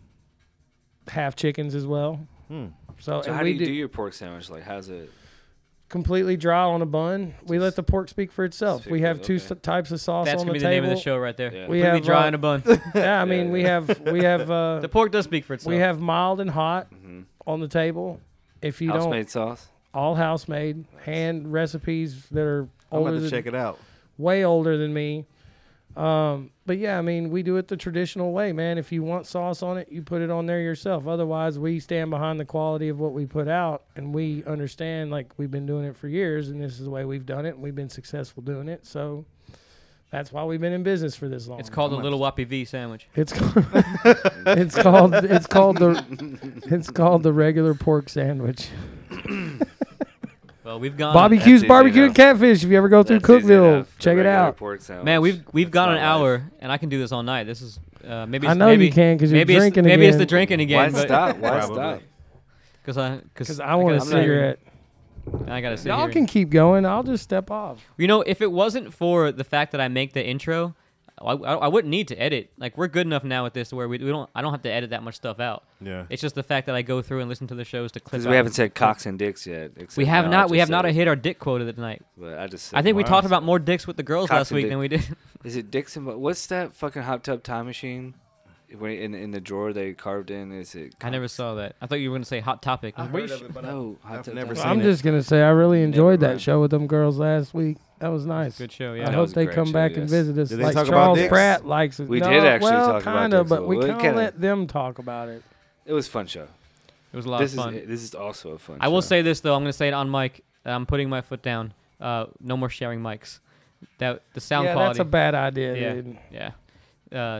half chickens as well. Hmm. So, So and how do we you do do your pork sandwich? Like, how's it? completely dry on a bun. We let the pork speak for itself. Speak We for have it, two okay. s- types of sauce That's on gonna the be the table. name of the show right there. Yeah. We Completely have dry uh, in a bun. Yeah, I mean Yeah, we yeah. have we have uh, The pork does speak for itself. we have mild and hot Mhm. on the table. If you House don't, made sauce. all house made, hand recipes that are I'm older about to than, check it out. way older than me. Um, but yeah, I mean, we do it the traditional way, man. If you want sauce on it, you put it on there yourself. Otherwise, we stand behind the quality of what we put out, and we understand, like, we've been doing it for years, and this is the way we've done it, and we've been successful doing it. So that's why we've been in business for this long. It's called How a little Whoppy V sandwich. It's called. it's called. It's called the. It's called the regular pork sandwich. Well, we've gone. Bobby that's Q's easy barbecue and enough. catfish. If you ever go through That's easy Cookville, enough. The check it regular out. pork sandwich. Man, we've we've That's gone an not hour, life. and I can do this all night. This is uh, maybe. I It's, know maybe, you can because you're maybe drinking it's, Maybe again. it's the drinking Why again. but stop? Why Probably. stop? Because I Because because I want a gotta sit here. cigarette. I gotta sit Y'all here. can keep going. I'll just step off. You know, if it wasn't for the fact that I make the intro, I, I, I wouldn't need to edit. Like we're good enough now with this to where we, we don't. I don't have to edit that much stuff out. Yeah. It's just the fact that I go through and listen to the shows to clip. Because out. we haven't said cocks and dicks yet. except We have now I not. We just have not said it. hit our dick quota tonight. But I just. Said I think we Wow. talked about more dicks with the girls Cocks last and week dick. than we did. Is it dicks and bu- what's that fucking hot tub time machine? When in in the drawer they carved in, is it? I never cocks? saw that. I thought you were gonna say hot topic. I've We heard sh- of it, but No, I've, hot I've tub never time seen I'm it. just gonna say I really enjoyed Never that show with them girls last week. That was nice. Good show, I yeah. That hope was a they great come show, back and yes. visit us. Did they like talk about Charles dicks? Pratt likes it. We no, did actually well, talk about kinda, dicks, but though. we Well, it kind of kinda- let them talk about it. It was a fun show. It was a lot This of fun. is this is also a fun. I will show. say this though. I'm gonna say it on mic. I'm putting my foot down. Uh, no more sharing mics. That the sound yeah, quality. that's a bad idea, Yeah. dude. yeah. Uh,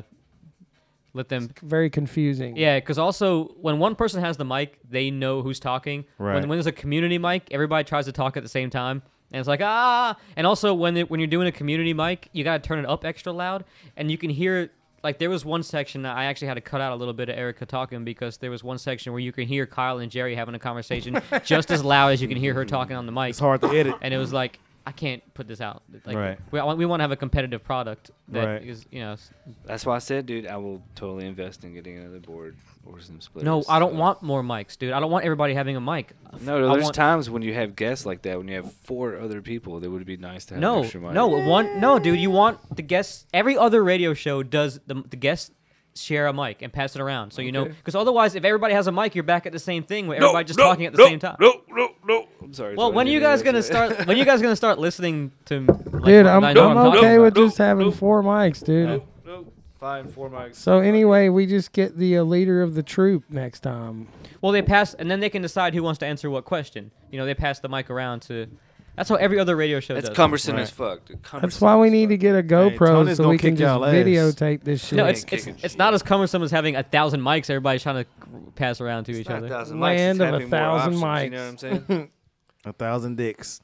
let them. Very confusing. Yeah, because also when one person has the mic, they know who's talking. Right. When when there's a community mic, everybody tries to talk at the same time, and it's like ah. And also when it, when you're doing a community mic, you gotta turn it up extra loud, and you can hear. Like there was one section that I actually had to cut out a little bit of Erica talking because there was one section where you can hear Kyle and Jerry having a conversation just as loud as you can hear her talking on the mic. It's hard to edit. And it was like, I can't put this out. Like, Right. We, I want- we want to have a competitive product that Right. is, you know. s- That's why I said, dude, I will totally invest in getting another board or some splitters. No, I don't so- want more mics, dude. I don't want everybody having a mic. No, I there's want- times when you have guests like that, when you have four other people, that would be nice to have an No, extra mic. no, one, no, dude. You want the guests. Every other radio show does the the guests share a mic and pass it around, so you know. Because otherwise, if everybody has a mic, you're back at the same thing where everybody just talking at the no, same time. No, no, no. I'm sorry. Well, sorry, when are you didn't guys mean gonna to say- start? When are you guys gonna start listening to? Like, Dude, what I'm, I know I'm talking okay about? with just having no. four mics, dude. No, no. Fine, four mics. So anyway, we just get the uh, leader of the troop next time. Well, they pass, and then they can decide who wants to answer what question. You know, they pass the mic around to. That's how every other radio show That's does. cumbersome Right. as fuck. dude. That's Cumbersome why we as need fuck. to get a GoPro Tony's so gonna we can kick just y'all ass. videotape this shit. No, it's Ain't it's, kicking it's shit. not as cumbersome as having a thousand mics. Everybody's trying to pass around to each It's not a other. thousand Land mics, of it's a having more thousand options, You know what I'm saying? A thousand dicks.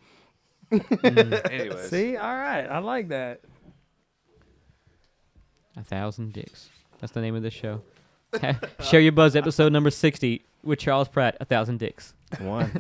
Anyways. See, all right, I like that. A thousand dicks. That's the name of the show. Share Your Buzz, episode number sixty, with Charles Pratt. A thousand dicks. One.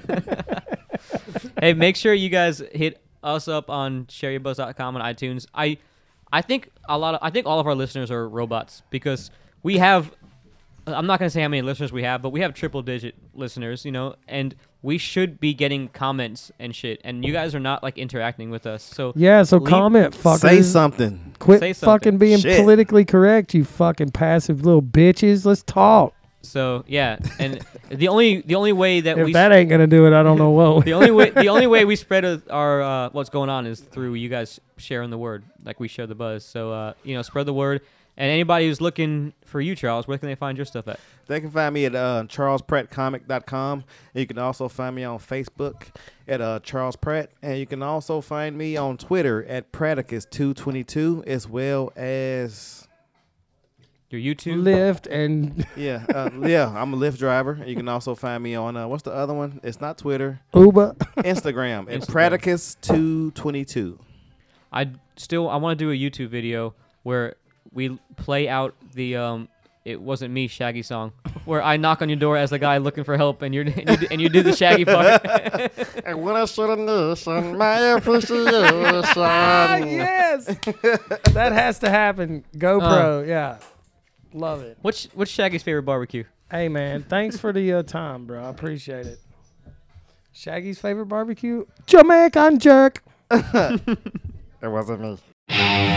Hey, make sure you guys hit us up on share your buzz dot com on iTunes. I, I think a lot of I think all of our listeners are robots because we have I'm not gonna say how many listeners we have, but we have triple digit listeners, you know, and we should be getting comments and shit. And you guys are not like interacting with us, so Yeah, so leave- comment, fuckers. Say something. Quit Say something. fucking being Shit. politically correct, you fucking passive little bitches. Let's talk. So yeah, and the only the only way that If we that ain't gonna do it, I don't know what. the only way the only way we spread uh, our uh, what's going on is through you guys sharing the word, like we share the buzz. So uh, you know, spread the word. And anybody who's looking for you, Charles, where can they find your stuff at? They can find me at uh, charles pratt comic dot com. You can also find me on Facebook at uh, Charles Pratt. And you can also find me on Twitter at Pratticus two twenty-two, as well as, Your YouTube. Lyft and yeah, uh, yeah, I'm a Lyft driver. You can also find me on, uh, what's the other one? It's not Twitter. Uber. Instagram at Instagram. Pratticus two twenty-two. I still I want to do a YouTube video where we play out the um "It Wasn't Me" Shaggy song, where I knock on your door as the guy looking for help, and you're and you, do- and you do the Shaggy part. And when I should have listened, my appreciation. Ah, yes. That has to happen. GoPro. yeah. Love it. What's what's Shaggy's favorite barbecue? Hey, man. Thanks for the uh, time, bro. I appreciate it. Shaggy's favorite barbecue? Jamaican jerk. It wasn't me.